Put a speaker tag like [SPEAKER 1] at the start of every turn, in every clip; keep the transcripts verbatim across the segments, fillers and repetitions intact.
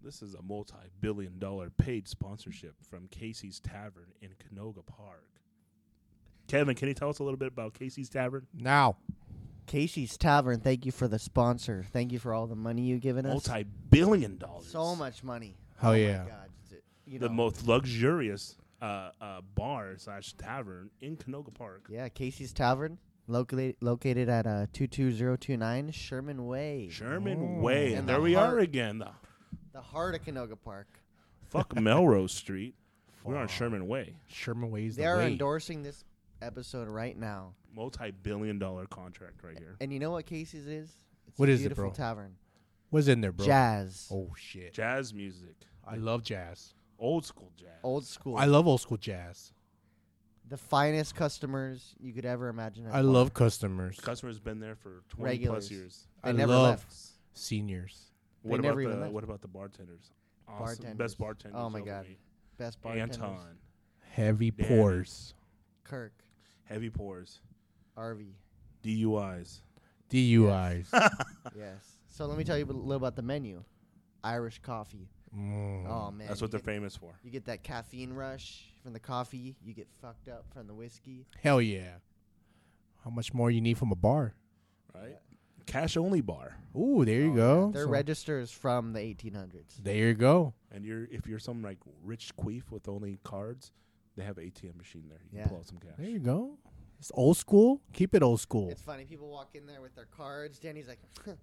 [SPEAKER 1] this is a multi-billion dollar paid sponsorship from Casey's Tavern in Canoga Park. Kevin, can you tell us a little bit about Casey's Tavern?
[SPEAKER 2] Now.
[SPEAKER 3] Casey's Tavern, thank you for the sponsor. Thank you for all the money you've given us.
[SPEAKER 1] Multi-billion dollars.
[SPEAKER 3] So much money.
[SPEAKER 2] Hell
[SPEAKER 3] oh
[SPEAKER 2] yeah.
[SPEAKER 3] My God. You
[SPEAKER 1] the
[SPEAKER 3] know.
[SPEAKER 1] most luxurious uh, uh, bar slash tavern in Canoga Park.
[SPEAKER 3] Yeah, Casey's Tavern, located located at uh, two two zero two nine Sherman Way.
[SPEAKER 1] Sherman
[SPEAKER 2] Oh.
[SPEAKER 1] Way.
[SPEAKER 3] And
[SPEAKER 1] And there
[SPEAKER 3] the
[SPEAKER 1] we
[SPEAKER 3] heart-
[SPEAKER 1] are again. The
[SPEAKER 3] The heart of Canoga Park.
[SPEAKER 1] fuck Melrose Street. We're on
[SPEAKER 2] Fuck.
[SPEAKER 1] Sherman Way.
[SPEAKER 2] Sherman Way's
[SPEAKER 3] They
[SPEAKER 2] the
[SPEAKER 3] are
[SPEAKER 2] way.
[SPEAKER 3] endorsing this episode right now.
[SPEAKER 1] Multi-billion dollar contract right here.
[SPEAKER 3] And you know what Casey's is? It's
[SPEAKER 2] What
[SPEAKER 3] a
[SPEAKER 2] is it,
[SPEAKER 3] beautiful
[SPEAKER 2] bro?
[SPEAKER 3] tavern.
[SPEAKER 2] What's in there, bro?
[SPEAKER 3] Jazz.
[SPEAKER 2] Oh, shit.
[SPEAKER 1] Jazz music.
[SPEAKER 2] I love jazz.
[SPEAKER 1] Old school jazz.
[SPEAKER 3] Old school.
[SPEAKER 2] I love old school jazz.
[SPEAKER 3] the finest customers you could ever imagine. at
[SPEAKER 2] I
[SPEAKER 3] a bar.
[SPEAKER 2] love customers.
[SPEAKER 1] Customers been there for twenty
[SPEAKER 3] Regulars.
[SPEAKER 1] plus years.
[SPEAKER 3] They
[SPEAKER 2] I
[SPEAKER 3] never
[SPEAKER 2] love
[SPEAKER 3] left.
[SPEAKER 2] seniors.
[SPEAKER 3] They
[SPEAKER 1] What
[SPEAKER 3] never
[SPEAKER 1] about
[SPEAKER 3] even
[SPEAKER 1] the
[SPEAKER 3] left.
[SPEAKER 1] what about the bartenders? Awesome.
[SPEAKER 3] Bartenders.
[SPEAKER 1] Best bartenders.
[SPEAKER 3] Oh my
[SPEAKER 1] over
[SPEAKER 3] God.
[SPEAKER 1] me.
[SPEAKER 3] Best bartenders.
[SPEAKER 1] Anton.
[SPEAKER 2] Heavy
[SPEAKER 1] Danny.
[SPEAKER 2] pours.
[SPEAKER 3] Kirk.
[SPEAKER 1] Heavy pours.
[SPEAKER 3] R V.
[SPEAKER 1] D U Is.
[SPEAKER 2] D U Is.
[SPEAKER 3] Yes. So let me tell you a little about the menu. Irish coffee.
[SPEAKER 2] Mm.
[SPEAKER 3] Oh man.
[SPEAKER 1] That's
[SPEAKER 3] you
[SPEAKER 1] what they're
[SPEAKER 3] get-
[SPEAKER 1] famous for.
[SPEAKER 3] You get that caffeine rush from the coffee. You get fucked up from the whiskey.
[SPEAKER 2] Hell yeah. How much more you need from a bar?
[SPEAKER 1] Right? Cash only bar.
[SPEAKER 2] Ooh, there you
[SPEAKER 3] Oh,
[SPEAKER 2] go.
[SPEAKER 3] yeah. Their
[SPEAKER 2] So-
[SPEAKER 3] register is from the eighteen hundreds.
[SPEAKER 2] There you go.
[SPEAKER 1] And you're if you're some like rich queef with only cards, they have an A T M machine there. You
[SPEAKER 3] Yeah.
[SPEAKER 1] can pull out some cash.
[SPEAKER 2] There you go. It's old school. Keep it old school.
[SPEAKER 3] It's funny. People walk in there with their cards. Danny's like,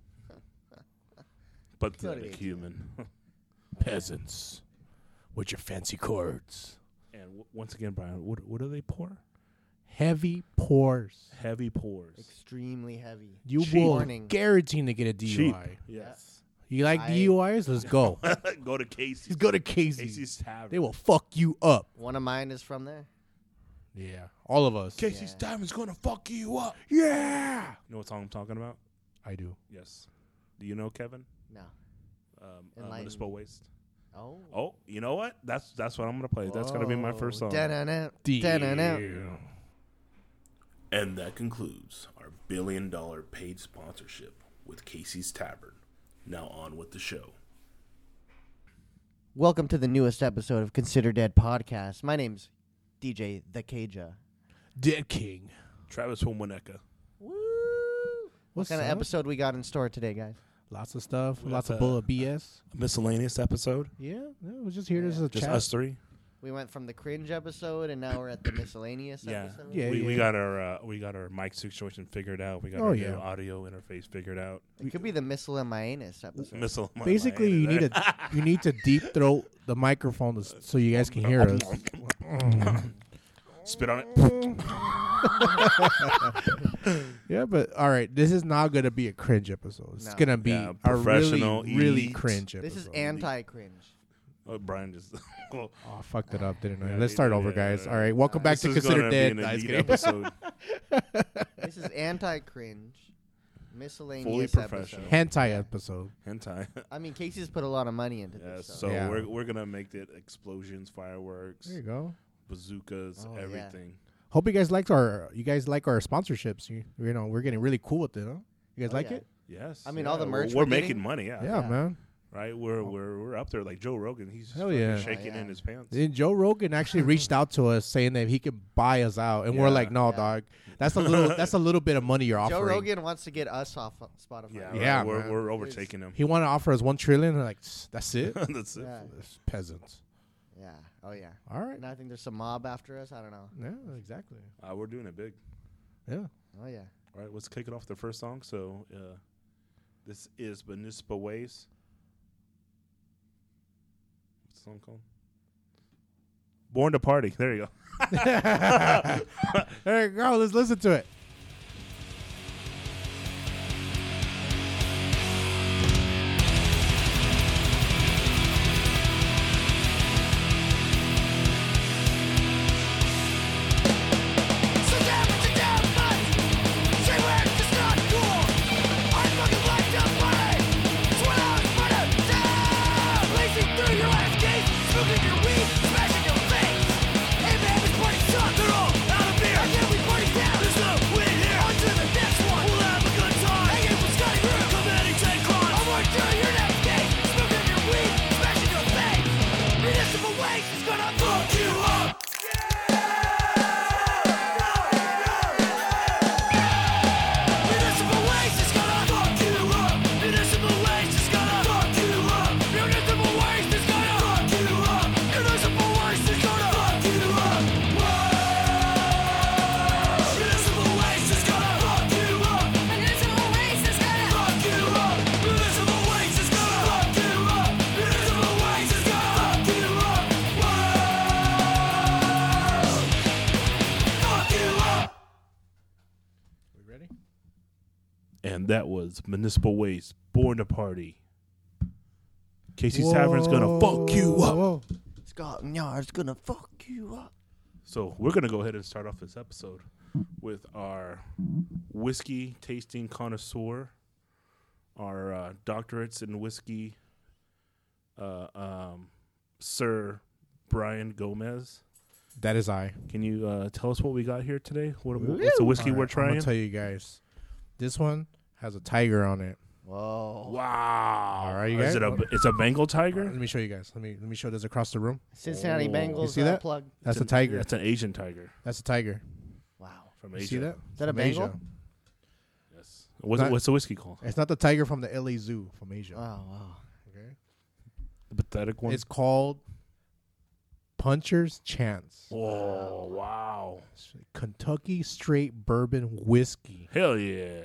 [SPEAKER 1] Pathetic
[SPEAKER 3] Totally.
[SPEAKER 1] human.
[SPEAKER 2] Peasants with your fancy cards.
[SPEAKER 1] And w- once again, Brian, what what do they pour?
[SPEAKER 2] Heavy pours.
[SPEAKER 1] Heavy pours.
[SPEAKER 3] extremely heavy.
[SPEAKER 2] You
[SPEAKER 1] Cheap.
[SPEAKER 2] will
[SPEAKER 3] Warning.
[SPEAKER 2] guarantee to get a D U I.
[SPEAKER 1] Cheap. Yes.
[SPEAKER 2] You like
[SPEAKER 3] I-
[SPEAKER 2] D U Is? Let's go.
[SPEAKER 1] Go to Casey's.
[SPEAKER 2] Let's go to Casey's.
[SPEAKER 1] Casey's Tavern.
[SPEAKER 2] They will fuck you up.
[SPEAKER 3] One of mine is from there.
[SPEAKER 2] Yeah. All of us.
[SPEAKER 1] Casey's
[SPEAKER 3] Yeah.
[SPEAKER 1] Tavern's gonna fuck you up.
[SPEAKER 2] Yeah.
[SPEAKER 1] You know what song I'm talking about?
[SPEAKER 2] I do.
[SPEAKER 1] Yes. Do you know Kevin?
[SPEAKER 3] No.
[SPEAKER 1] Um, uh,
[SPEAKER 3] Enlighten
[SPEAKER 1] Municipal
[SPEAKER 3] me.
[SPEAKER 1] Waste.
[SPEAKER 3] Oh.
[SPEAKER 1] Oh, you know what? That's that's what I'm gonna play. That's gonna be my first song.
[SPEAKER 3] Da-na-na, da-na-na.
[SPEAKER 1] And that concludes our billion dollar paid sponsorship with Casey's Tavern. Now on with the show.
[SPEAKER 3] Welcome to the newest episode of Consider Dead Podcast. My name's D J The Caja.
[SPEAKER 2] Dead King.
[SPEAKER 1] Travis from Winnetka.
[SPEAKER 3] Woo!
[SPEAKER 2] What's
[SPEAKER 3] what kind
[SPEAKER 2] up?
[SPEAKER 3] of episode we got in store today, guys?
[SPEAKER 2] Lots of stuff.
[SPEAKER 1] We
[SPEAKER 2] Lots
[SPEAKER 1] got
[SPEAKER 2] of
[SPEAKER 1] the-
[SPEAKER 2] bullet B S.
[SPEAKER 1] A miscellaneous episode.
[SPEAKER 2] Yeah. yeah we're just here. This is a
[SPEAKER 1] Just
[SPEAKER 2] chat.
[SPEAKER 1] us three.
[SPEAKER 3] We went from the cringe episode, and now we're at the miscellaneous
[SPEAKER 1] Yeah.
[SPEAKER 3] episode.
[SPEAKER 2] Yeah.
[SPEAKER 1] we, we got our uh, we got our mic situation figured out. We got
[SPEAKER 2] Oh,
[SPEAKER 1] our
[SPEAKER 2] yeah.
[SPEAKER 1] new audio interface figured out.
[SPEAKER 3] It could be the miscellaneous episode.
[SPEAKER 1] Missile.
[SPEAKER 2] Basically, you need to you need to deep throat the microphone to, s- so you guys can hear us.
[SPEAKER 1] spit on it.
[SPEAKER 2] Yeah, but all right, this is not gonna be a cringe episode. It's
[SPEAKER 3] No.
[SPEAKER 2] gonna be
[SPEAKER 1] Yeah,
[SPEAKER 2] a really
[SPEAKER 1] professional,
[SPEAKER 2] really
[SPEAKER 1] elite.
[SPEAKER 2] cringe episode.
[SPEAKER 3] This is anti-cringe.
[SPEAKER 1] Oh, Brian just.
[SPEAKER 2] Oh, I fucked it up, didn't I?
[SPEAKER 1] Yeah,
[SPEAKER 2] Let's
[SPEAKER 1] you
[SPEAKER 2] start
[SPEAKER 1] did,
[SPEAKER 2] over,
[SPEAKER 1] yeah,
[SPEAKER 2] guys.
[SPEAKER 1] yeah,
[SPEAKER 2] All right,
[SPEAKER 1] yeah.
[SPEAKER 2] welcome back
[SPEAKER 1] This
[SPEAKER 2] to
[SPEAKER 1] is
[SPEAKER 2] Consider
[SPEAKER 1] gonna be
[SPEAKER 2] Dead.
[SPEAKER 1] an
[SPEAKER 2] Nice
[SPEAKER 1] elite
[SPEAKER 2] game.
[SPEAKER 1] episode.
[SPEAKER 3] This is anti-cringe, miscellaneous
[SPEAKER 1] Fully
[SPEAKER 3] episode.
[SPEAKER 1] professional.
[SPEAKER 2] Hentai episode.
[SPEAKER 1] Hentai.
[SPEAKER 3] I mean, Casey's put a lot of money into
[SPEAKER 1] Yeah,
[SPEAKER 3] this.
[SPEAKER 1] so
[SPEAKER 3] So.
[SPEAKER 2] Yeah.
[SPEAKER 1] we're we're gonna make it explosions, fireworks,
[SPEAKER 2] There you go.
[SPEAKER 1] bazookas,
[SPEAKER 3] Oh, yeah.
[SPEAKER 1] everything.
[SPEAKER 2] Hope you guys liked our you guys like our sponsorships. You, you know, we're getting really cool with it, huh? You guys
[SPEAKER 3] Oh,
[SPEAKER 2] like
[SPEAKER 3] yeah.
[SPEAKER 2] it?
[SPEAKER 1] Yes.
[SPEAKER 3] I mean,
[SPEAKER 1] yeah,
[SPEAKER 3] all the
[SPEAKER 1] we're-
[SPEAKER 3] merch
[SPEAKER 1] We're,
[SPEAKER 3] we're
[SPEAKER 1] making
[SPEAKER 3] getting-
[SPEAKER 1] money. Yeah.
[SPEAKER 2] Yeah,
[SPEAKER 3] Yeah.
[SPEAKER 2] man.
[SPEAKER 1] Right. We're we're we're up there like Joe Rogan. He's
[SPEAKER 2] Hell
[SPEAKER 1] fucking
[SPEAKER 2] yeah.
[SPEAKER 1] shaking
[SPEAKER 3] Oh, yeah.
[SPEAKER 1] in his pants.
[SPEAKER 2] Then Joe Rogan actually reached out to us saying that he could buy us out, and we're
[SPEAKER 1] Yeah.
[SPEAKER 2] like, "No,
[SPEAKER 3] Yeah.
[SPEAKER 2] dog. That's a little. That's a little bit of money you're
[SPEAKER 3] Joe
[SPEAKER 2] offering."
[SPEAKER 3] Rogan wants to get us off of Spotify.
[SPEAKER 1] Yeah.
[SPEAKER 2] Yeah,
[SPEAKER 1] right. We're
[SPEAKER 2] man.
[SPEAKER 1] we're overtaking him.
[SPEAKER 2] He wanted to offer us one trillion. And like, "Tss, that's it.
[SPEAKER 1] That's it.
[SPEAKER 3] Yeah.
[SPEAKER 2] That's peasants.
[SPEAKER 3] Yeah. Oh yeah.
[SPEAKER 2] All right.
[SPEAKER 3] And I think there's some mob after us. I don't know.
[SPEAKER 2] Yeah, exactly.
[SPEAKER 1] Uh, we're doing it big.
[SPEAKER 2] Yeah.
[SPEAKER 3] Oh yeah.
[SPEAKER 1] All right. Let's kick it off the first song. So uh, this is Municipal Waste. What's the song called? Born to Party. There you go.
[SPEAKER 2] There you go. Let's listen to it.
[SPEAKER 4] So damn it, you damn much. Say we're just not cool. Our fucking life don't play. It's what I was born to do. Blazing through your ass gates, smoking your weed, smashing your face. Hey man, this party's suck. They're all out of beer. Why can't we party down? There's no
[SPEAKER 1] And that was Municipal Waste, Born to Party. Casey's Tavern's gonna fuck you up.
[SPEAKER 2] Whoa.
[SPEAKER 3] Scott Yard's gonna fuck you up.
[SPEAKER 1] So we're gonna go ahead and start off this episode with our whiskey tasting connoisseur, our uh, doctorates in whiskey, uh, um, Sir Brian Gomez.
[SPEAKER 2] That is I.
[SPEAKER 1] Can you uh, tell us what we got here today? What, what's the whiskey
[SPEAKER 2] All
[SPEAKER 1] we're
[SPEAKER 2] right, I'm
[SPEAKER 1] trying?
[SPEAKER 2] gonna tell you guys. This one has a tiger on it.
[SPEAKER 3] Whoa.
[SPEAKER 1] Wow!
[SPEAKER 2] All right, you
[SPEAKER 1] Is
[SPEAKER 2] guys?
[SPEAKER 1] it a? It's a Bengal tiger.
[SPEAKER 2] Let me show you guys. Let me let me show this across the room.
[SPEAKER 3] Cincinnati
[SPEAKER 1] Oh.
[SPEAKER 3] Bengals
[SPEAKER 2] You see
[SPEAKER 3] uh,
[SPEAKER 2] that?
[SPEAKER 3] plug.
[SPEAKER 2] That's
[SPEAKER 1] It's
[SPEAKER 2] a
[SPEAKER 1] an-
[SPEAKER 2] tiger.
[SPEAKER 1] That's an Asian tiger
[SPEAKER 2] That's a tiger.
[SPEAKER 3] Wow.
[SPEAKER 1] from
[SPEAKER 2] You
[SPEAKER 1] Asia.
[SPEAKER 2] see that?
[SPEAKER 3] Is that a
[SPEAKER 2] From
[SPEAKER 3] Bengal?
[SPEAKER 2] Asia.
[SPEAKER 1] Yes. What's,
[SPEAKER 2] Not-
[SPEAKER 1] what's the whiskey called?
[SPEAKER 2] It's not the tiger from the L A Zoo from Asia.
[SPEAKER 3] Oh, wow.
[SPEAKER 2] Okay.
[SPEAKER 1] The pathetic one.
[SPEAKER 2] It's called Puncher's Chance.
[SPEAKER 1] Oh wow!
[SPEAKER 2] Kentucky Straight Bourbon Whiskey.
[SPEAKER 1] Hell yeah!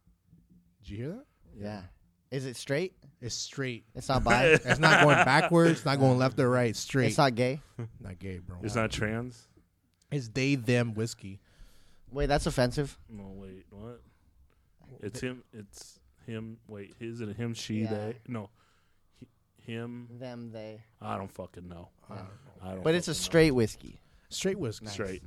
[SPEAKER 2] Did you hear that?
[SPEAKER 3] Yeah. Is it straight?
[SPEAKER 2] It's straight.
[SPEAKER 3] It's not bi?
[SPEAKER 2] It's not going backwards. Not going left or right. Straight.
[SPEAKER 3] It's not gay?
[SPEAKER 2] Not gay, bro.
[SPEAKER 1] It's not trans.
[SPEAKER 2] It's they them whiskey.
[SPEAKER 3] Wait, that's offensive.
[SPEAKER 1] No, wait, what? It's him. It's him. Wait, is it him? She?
[SPEAKER 3] Yeah.
[SPEAKER 1] They? No, he, him.
[SPEAKER 3] Them, they.
[SPEAKER 1] I don't fucking know.
[SPEAKER 2] I don't know.
[SPEAKER 1] I don't.
[SPEAKER 3] But it's a
[SPEAKER 1] fucking know.
[SPEAKER 3] straight whiskey.
[SPEAKER 2] Straight whiskey.
[SPEAKER 1] straight.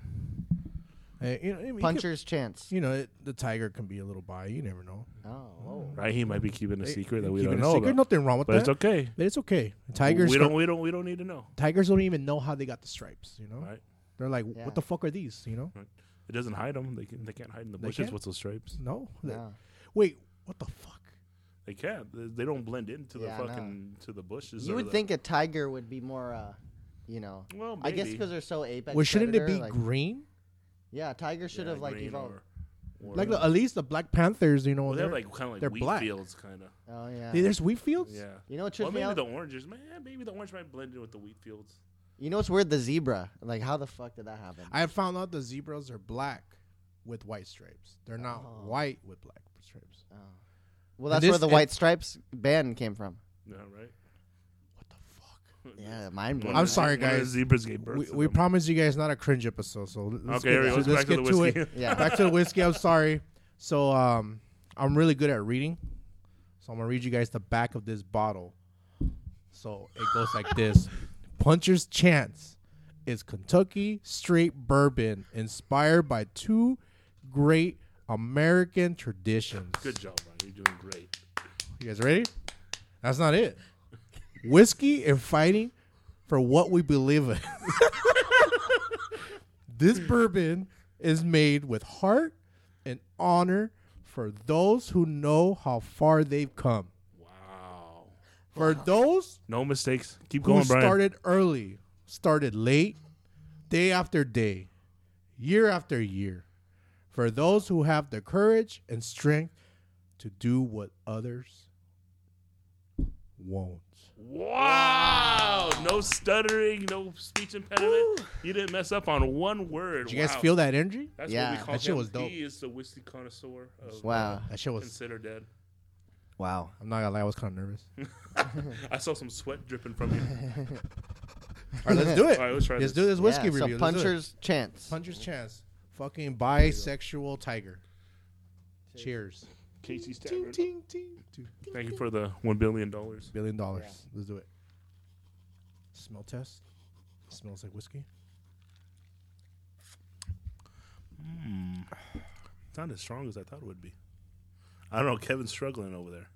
[SPEAKER 2] Hey, you know, I mean, you
[SPEAKER 3] Puncher's chance.
[SPEAKER 2] could- You know, it, the tiger can be a little bi. You never know.
[SPEAKER 3] Oh, whoa.
[SPEAKER 1] Right? He might be keeping a
[SPEAKER 2] Hey,
[SPEAKER 1] secret that we
[SPEAKER 2] keeping
[SPEAKER 1] don't
[SPEAKER 2] a
[SPEAKER 1] know
[SPEAKER 2] secret,
[SPEAKER 1] about.
[SPEAKER 2] Nothing wrong with
[SPEAKER 1] But
[SPEAKER 2] that.
[SPEAKER 1] it's okay.
[SPEAKER 2] But it's okay. Tigers.
[SPEAKER 1] We
[SPEAKER 2] don't,
[SPEAKER 1] don't. We don't. We don't need to know.
[SPEAKER 2] tigers don't even know how they got the stripes. You know.
[SPEAKER 1] Right?
[SPEAKER 2] They're like,
[SPEAKER 3] Yeah.
[SPEAKER 2] what the fuck are these? You know.
[SPEAKER 1] It doesn't hide them. They can. They can't hide in the
[SPEAKER 2] They
[SPEAKER 1] bushes
[SPEAKER 2] can't?
[SPEAKER 1] with those stripes.
[SPEAKER 2] No. They-
[SPEAKER 3] No.
[SPEAKER 2] Wait. What the fuck?
[SPEAKER 1] They can't. They, they don't blend into
[SPEAKER 3] Yeah,
[SPEAKER 1] the
[SPEAKER 3] no.
[SPEAKER 1] fucking to the bushes.
[SPEAKER 3] You
[SPEAKER 1] or
[SPEAKER 3] would
[SPEAKER 1] the-
[SPEAKER 3] think a tiger would be more, uh, you know.
[SPEAKER 1] Well,
[SPEAKER 3] I guess
[SPEAKER 1] maybe.
[SPEAKER 3] because they're so apex.
[SPEAKER 2] Well, shouldn't it
[SPEAKER 3] predator,
[SPEAKER 2] be
[SPEAKER 3] like-
[SPEAKER 2] green?
[SPEAKER 3] Yeah, tiger should
[SPEAKER 1] Yeah,
[SPEAKER 3] have like
[SPEAKER 1] green
[SPEAKER 3] evolved.
[SPEAKER 1] or- or-
[SPEAKER 2] Like the, at least the Black Panthers, you know.
[SPEAKER 1] well, they have
[SPEAKER 2] they're-
[SPEAKER 1] like kind of like
[SPEAKER 2] they're
[SPEAKER 1] wheat
[SPEAKER 2] black.
[SPEAKER 1] fields, kind of.
[SPEAKER 3] Oh yeah.
[SPEAKER 2] Hey, there's wheat fields.
[SPEAKER 1] Yeah.
[SPEAKER 3] You know what
[SPEAKER 1] Well,
[SPEAKER 3] trips me
[SPEAKER 1] maybe
[SPEAKER 3] out?
[SPEAKER 1] the oranges, man. Maybe the orange might blend in with the wheat fields.
[SPEAKER 3] You know what's weird? The zebra. Like, how the fuck did that happen?
[SPEAKER 2] I found out the zebras are black with white stripes. They're not
[SPEAKER 3] Oh.
[SPEAKER 2] white with black stripes.
[SPEAKER 3] Oh. Well,
[SPEAKER 2] And
[SPEAKER 3] that's
[SPEAKER 2] this-
[SPEAKER 3] where the
[SPEAKER 2] and-
[SPEAKER 3] white stripes band came from.
[SPEAKER 1] Yeah, right.
[SPEAKER 2] What the fuck?
[SPEAKER 3] Yeah, mind blowing.
[SPEAKER 2] I'm
[SPEAKER 1] One of the-
[SPEAKER 2] sorry,
[SPEAKER 1] one of the
[SPEAKER 2] guys.
[SPEAKER 1] zebras gave birth.
[SPEAKER 2] We,
[SPEAKER 1] to
[SPEAKER 2] we
[SPEAKER 1] them.
[SPEAKER 2] promise you guys not a cringe episode. So let's
[SPEAKER 1] Okay, here we
[SPEAKER 2] get,
[SPEAKER 1] go.
[SPEAKER 2] to,
[SPEAKER 1] Let's
[SPEAKER 2] let's
[SPEAKER 1] back to
[SPEAKER 2] get
[SPEAKER 1] the
[SPEAKER 2] to
[SPEAKER 1] whiskey.
[SPEAKER 2] it.
[SPEAKER 3] Yeah.
[SPEAKER 2] Back to the whiskey. I'm sorry. So um, I'm really good at reading. So I'm gonna read you guys the back of this bottle. So it goes like this: Puncher's Chance is Kentucky straight bourbon inspired by two great American traditions.
[SPEAKER 1] Good job, Brian. You're doing great.
[SPEAKER 2] You guys ready? That's not it. Whiskey and fighting for what we believe in. This bourbon is made with heart and honor for those who know how far they've come.
[SPEAKER 1] Wow.
[SPEAKER 2] For those
[SPEAKER 1] No mistakes. Keep
[SPEAKER 2] who
[SPEAKER 1] going, Brian.
[SPEAKER 2] started early, started late, day after day, year after year. For those who have the courage and strength to do what others won't.
[SPEAKER 1] Wow. No stuttering, no speech impediment. You didn't mess up on one word.
[SPEAKER 2] Did you guys
[SPEAKER 1] Wow.
[SPEAKER 2] feel that energy?
[SPEAKER 1] That's
[SPEAKER 3] Yeah.
[SPEAKER 1] what we call
[SPEAKER 2] That shit
[SPEAKER 1] him.
[SPEAKER 2] was dope.
[SPEAKER 1] He is the whiskey connoisseur of
[SPEAKER 3] Wow.
[SPEAKER 2] That shit was.
[SPEAKER 1] Consider Dead.
[SPEAKER 3] Wow.
[SPEAKER 2] I'm not gonna lie, I was kind of nervous.
[SPEAKER 1] I saw some sweat dripping from you.
[SPEAKER 2] All right, let's do it.
[SPEAKER 1] All right, let's try
[SPEAKER 2] Let's
[SPEAKER 1] this.
[SPEAKER 2] do this whiskey
[SPEAKER 3] yeah,
[SPEAKER 2] review.
[SPEAKER 3] So
[SPEAKER 2] Let's do it.
[SPEAKER 3] puncher's chance.
[SPEAKER 2] Puncher's Chance. Fucking bisexual tiger. Cheers.
[SPEAKER 1] Casey's
[SPEAKER 2] Ting,
[SPEAKER 1] Tavern.
[SPEAKER 2] ting, ting, ting.
[SPEAKER 1] Thank you for the one billion dollars.
[SPEAKER 2] Billion dollars.
[SPEAKER 3] Yeah.
[SPEAKER 2] Let's do it. Smell test. Smells like whiskey.
[SPEAKER 1] Mm. It's not as strong as I thought it would be. I don't know. Kevin's struggling over there.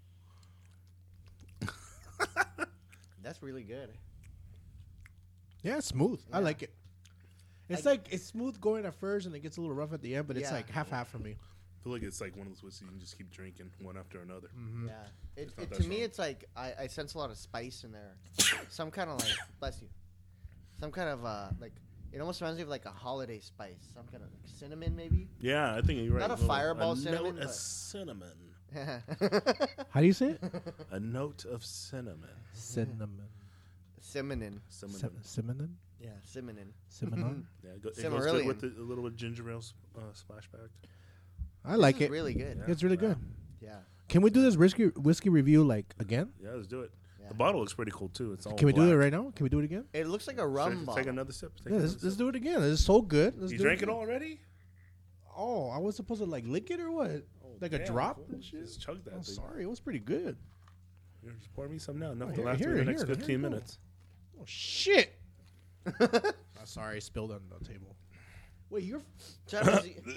[SPEAKER 3] That's really good.
[SPEAKER 2] Yeah, it's smooth. I
[SPEAKER 3] Yeah.
[SPEAKER 2] like it. It's
[SPEAKER 3] I-
[SPEAKER 2] like it's smooth going at first, and it gets a little rough at the end, but it's
[SPEAKER 3] Yeah.
[SPEAKER 2] like half half for me.
[SPEAKER 1] I feel like it's like one of those whiskeys you can just keep drinking one after another.
[SPEAKER 2] Mm-hmm.
[SPEAKER 3] Yeah. It,
[SPEAKER 1] not
[SPEAKER 3] it,
[SPEAKER 1] that
[SPEAKER 3] to me,
[SPEAKER 1] strong.
[SPEAKER 3] it's like I, I sense a lot of spice in there. Some kind of like, bless you. Some kind of uh, like, it almost reminds me of like a holiday spice. Some kind of like cinnamon, maybe.
[SPEAKER 1] Yeah, I think you're right.
[SPEAKER 3] Not a
[SPEAKER 1] little-
[SPEAKER 3] fireball
[SPEAKER 1] a
[SPEAKER 3] cinnamon,
[SPEAKER 1] Note of
[SPEAKER 3] but-
[SPEAKER 1] cinnamon.
[SPEAKER 2] How do you say it?
[SPEAKER 1] A note of cinnamon.
[SPEAKER 2] Cinnamon.
[SPEAKER 3] Cinnamon.
[SPEAKER 1] Cinnamon.
[SPEAKER 2] Sim- Cinnamon.
[SPEAKER 3] Yeah, cinnamon.
[SPEAKER 2] Cinnamon.
[SPEAKER 1] Yeah, it, go, it goes good
[SPEAKER 3] Cimarrillion.
[SPEAKER 1] with the, a little bit of ginger ale uh, splashback.
[SPEAKER 2] I like
[SPEAKER 3] This is
[SPEAKER 2] it.
[SPEAKER 3] really good.
[SPEAKER 1] Yeah.
[SPEAKER 2] It's really good.
[SPEAKER 3] Yeah.
[SPEAKER 2] Can we do this whiskey whiskey review like again?
[SPEAKER 1] Yeah, let's do it.
[SPEAKER 3] Yeah.
[SPEAKER 1] The bottle looks pretty cool too. It's all
[SPEAKER 2] Can we do it
[SPEAKER 1] black.
[SPEAKER 2] right now? Can we do it again?
[SPEAKER 3] It looks like a
[SPEAKER 1] Take-
[SPEAKER 3] rum
[SPEAKER 1] Take,
[SPEAKER 3] bottle.
[SPEAKER 1] another sip. Take
[SPEAKER 2] Yeah,
[SPEAKER 1] another
[SPEAKER 2] let's, let's
[SPEAKER 1] sip.
[SPEAKER 2] do it again. This is so good. Let's
[SPEAKER 1] You
[SPEAKER 2] do
[SPEAKER 1] drank it
[SPEAKER 2] again.
[SPEAKER 1] already?
[SPEAKER 2] Oh, I was supposed to like lick it or what?
[SPEAKER 1] Oh
[SPEAKER 2] Like a
[SPEAKER 1] damn,
[SPEAKER 2] drop
[SPEAKER 1] cool.
[SPEAKER 2] and shit?
[SPEAKER 1] Just chug that
[SPEAKER 2] I'm
[SPEAKER 1] thing.
[SPEAKER 2] sorry, it was pretty good.
[SPEAKER 1] Here, just pour me some now. Enough
[SPEAKER 2] Oh,
[SPEAKER 1] to
[SPEAKER 2] here-
[SPEAKER 1] last me
[SPEAKER 2] here-
[SPEAKER 1] the next
[SPEAKER 2] here- here
[SPEAKER 1] fifteen
[SPEAKER 2] you go.
[SPEAKER 1] minutes.
[SPEAKER 2] Oh shit! I'm sorry, I spilled on the table. Wait, you're
[SPEAKER 3] Travis, you-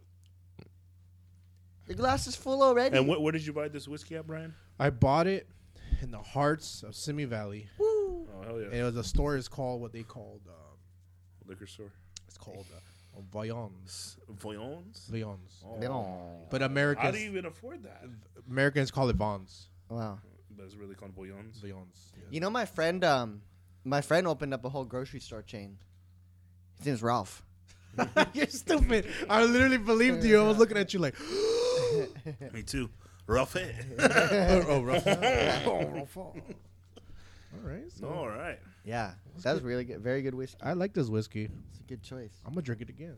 [SPEAKER 3] the glass is full already.
[SPEAKER 1] And what, where did you buy this whiskey at, Brian?
[SPEAKER 2] I bought it in the hearts of Simi Valley.
[SPEAKER 3] Woo.
[SPEAKER 1] Oh, hell yeah.
[SPEAKER 2] And it was a store is called what they called. Um,
[SPEAKER 1] Liquor store.
[SPEAKER 2] it's called uh, Voyons.
[SPEAKER 1] Voyons?
[SPEAKER 2] Voyons.
[SPEAKER 1] Oh.
[SPEAKER 3] No.
[SPEAKER 2] But
[SPEAKER 1] How do
[SPEAKER 2] Americans
[SPEAKER 1] you even afford that?
[SPEAKER 2] Americans call it Vons.
[SPEAKER 3] Wow.
[SPEAKER 1] But it's really called Voyons.
[SPEAKER 2] Voyons. Yeah.
[SPEAKER 3] You know, my friend, um, my friend opened up a whole grocery store chain. His name's Ralph.
[SPEAKER 2] You're stupid. I literally believed you. I was looking at you like,
[SPEAKER 1] Me too. Rough it.
[SPEAKER 2] oh, oh, rough. Oh, rough. All right. So
[SPEAKER 1] All right.
[SPEAKER 3] Yeah, that was really good. Very good whiskey.
[SPEAKER 2] I like this whiskey.
[SPEAKER 3] It's a good choice.
[SPEAKER 2] I'm gonna drink it again.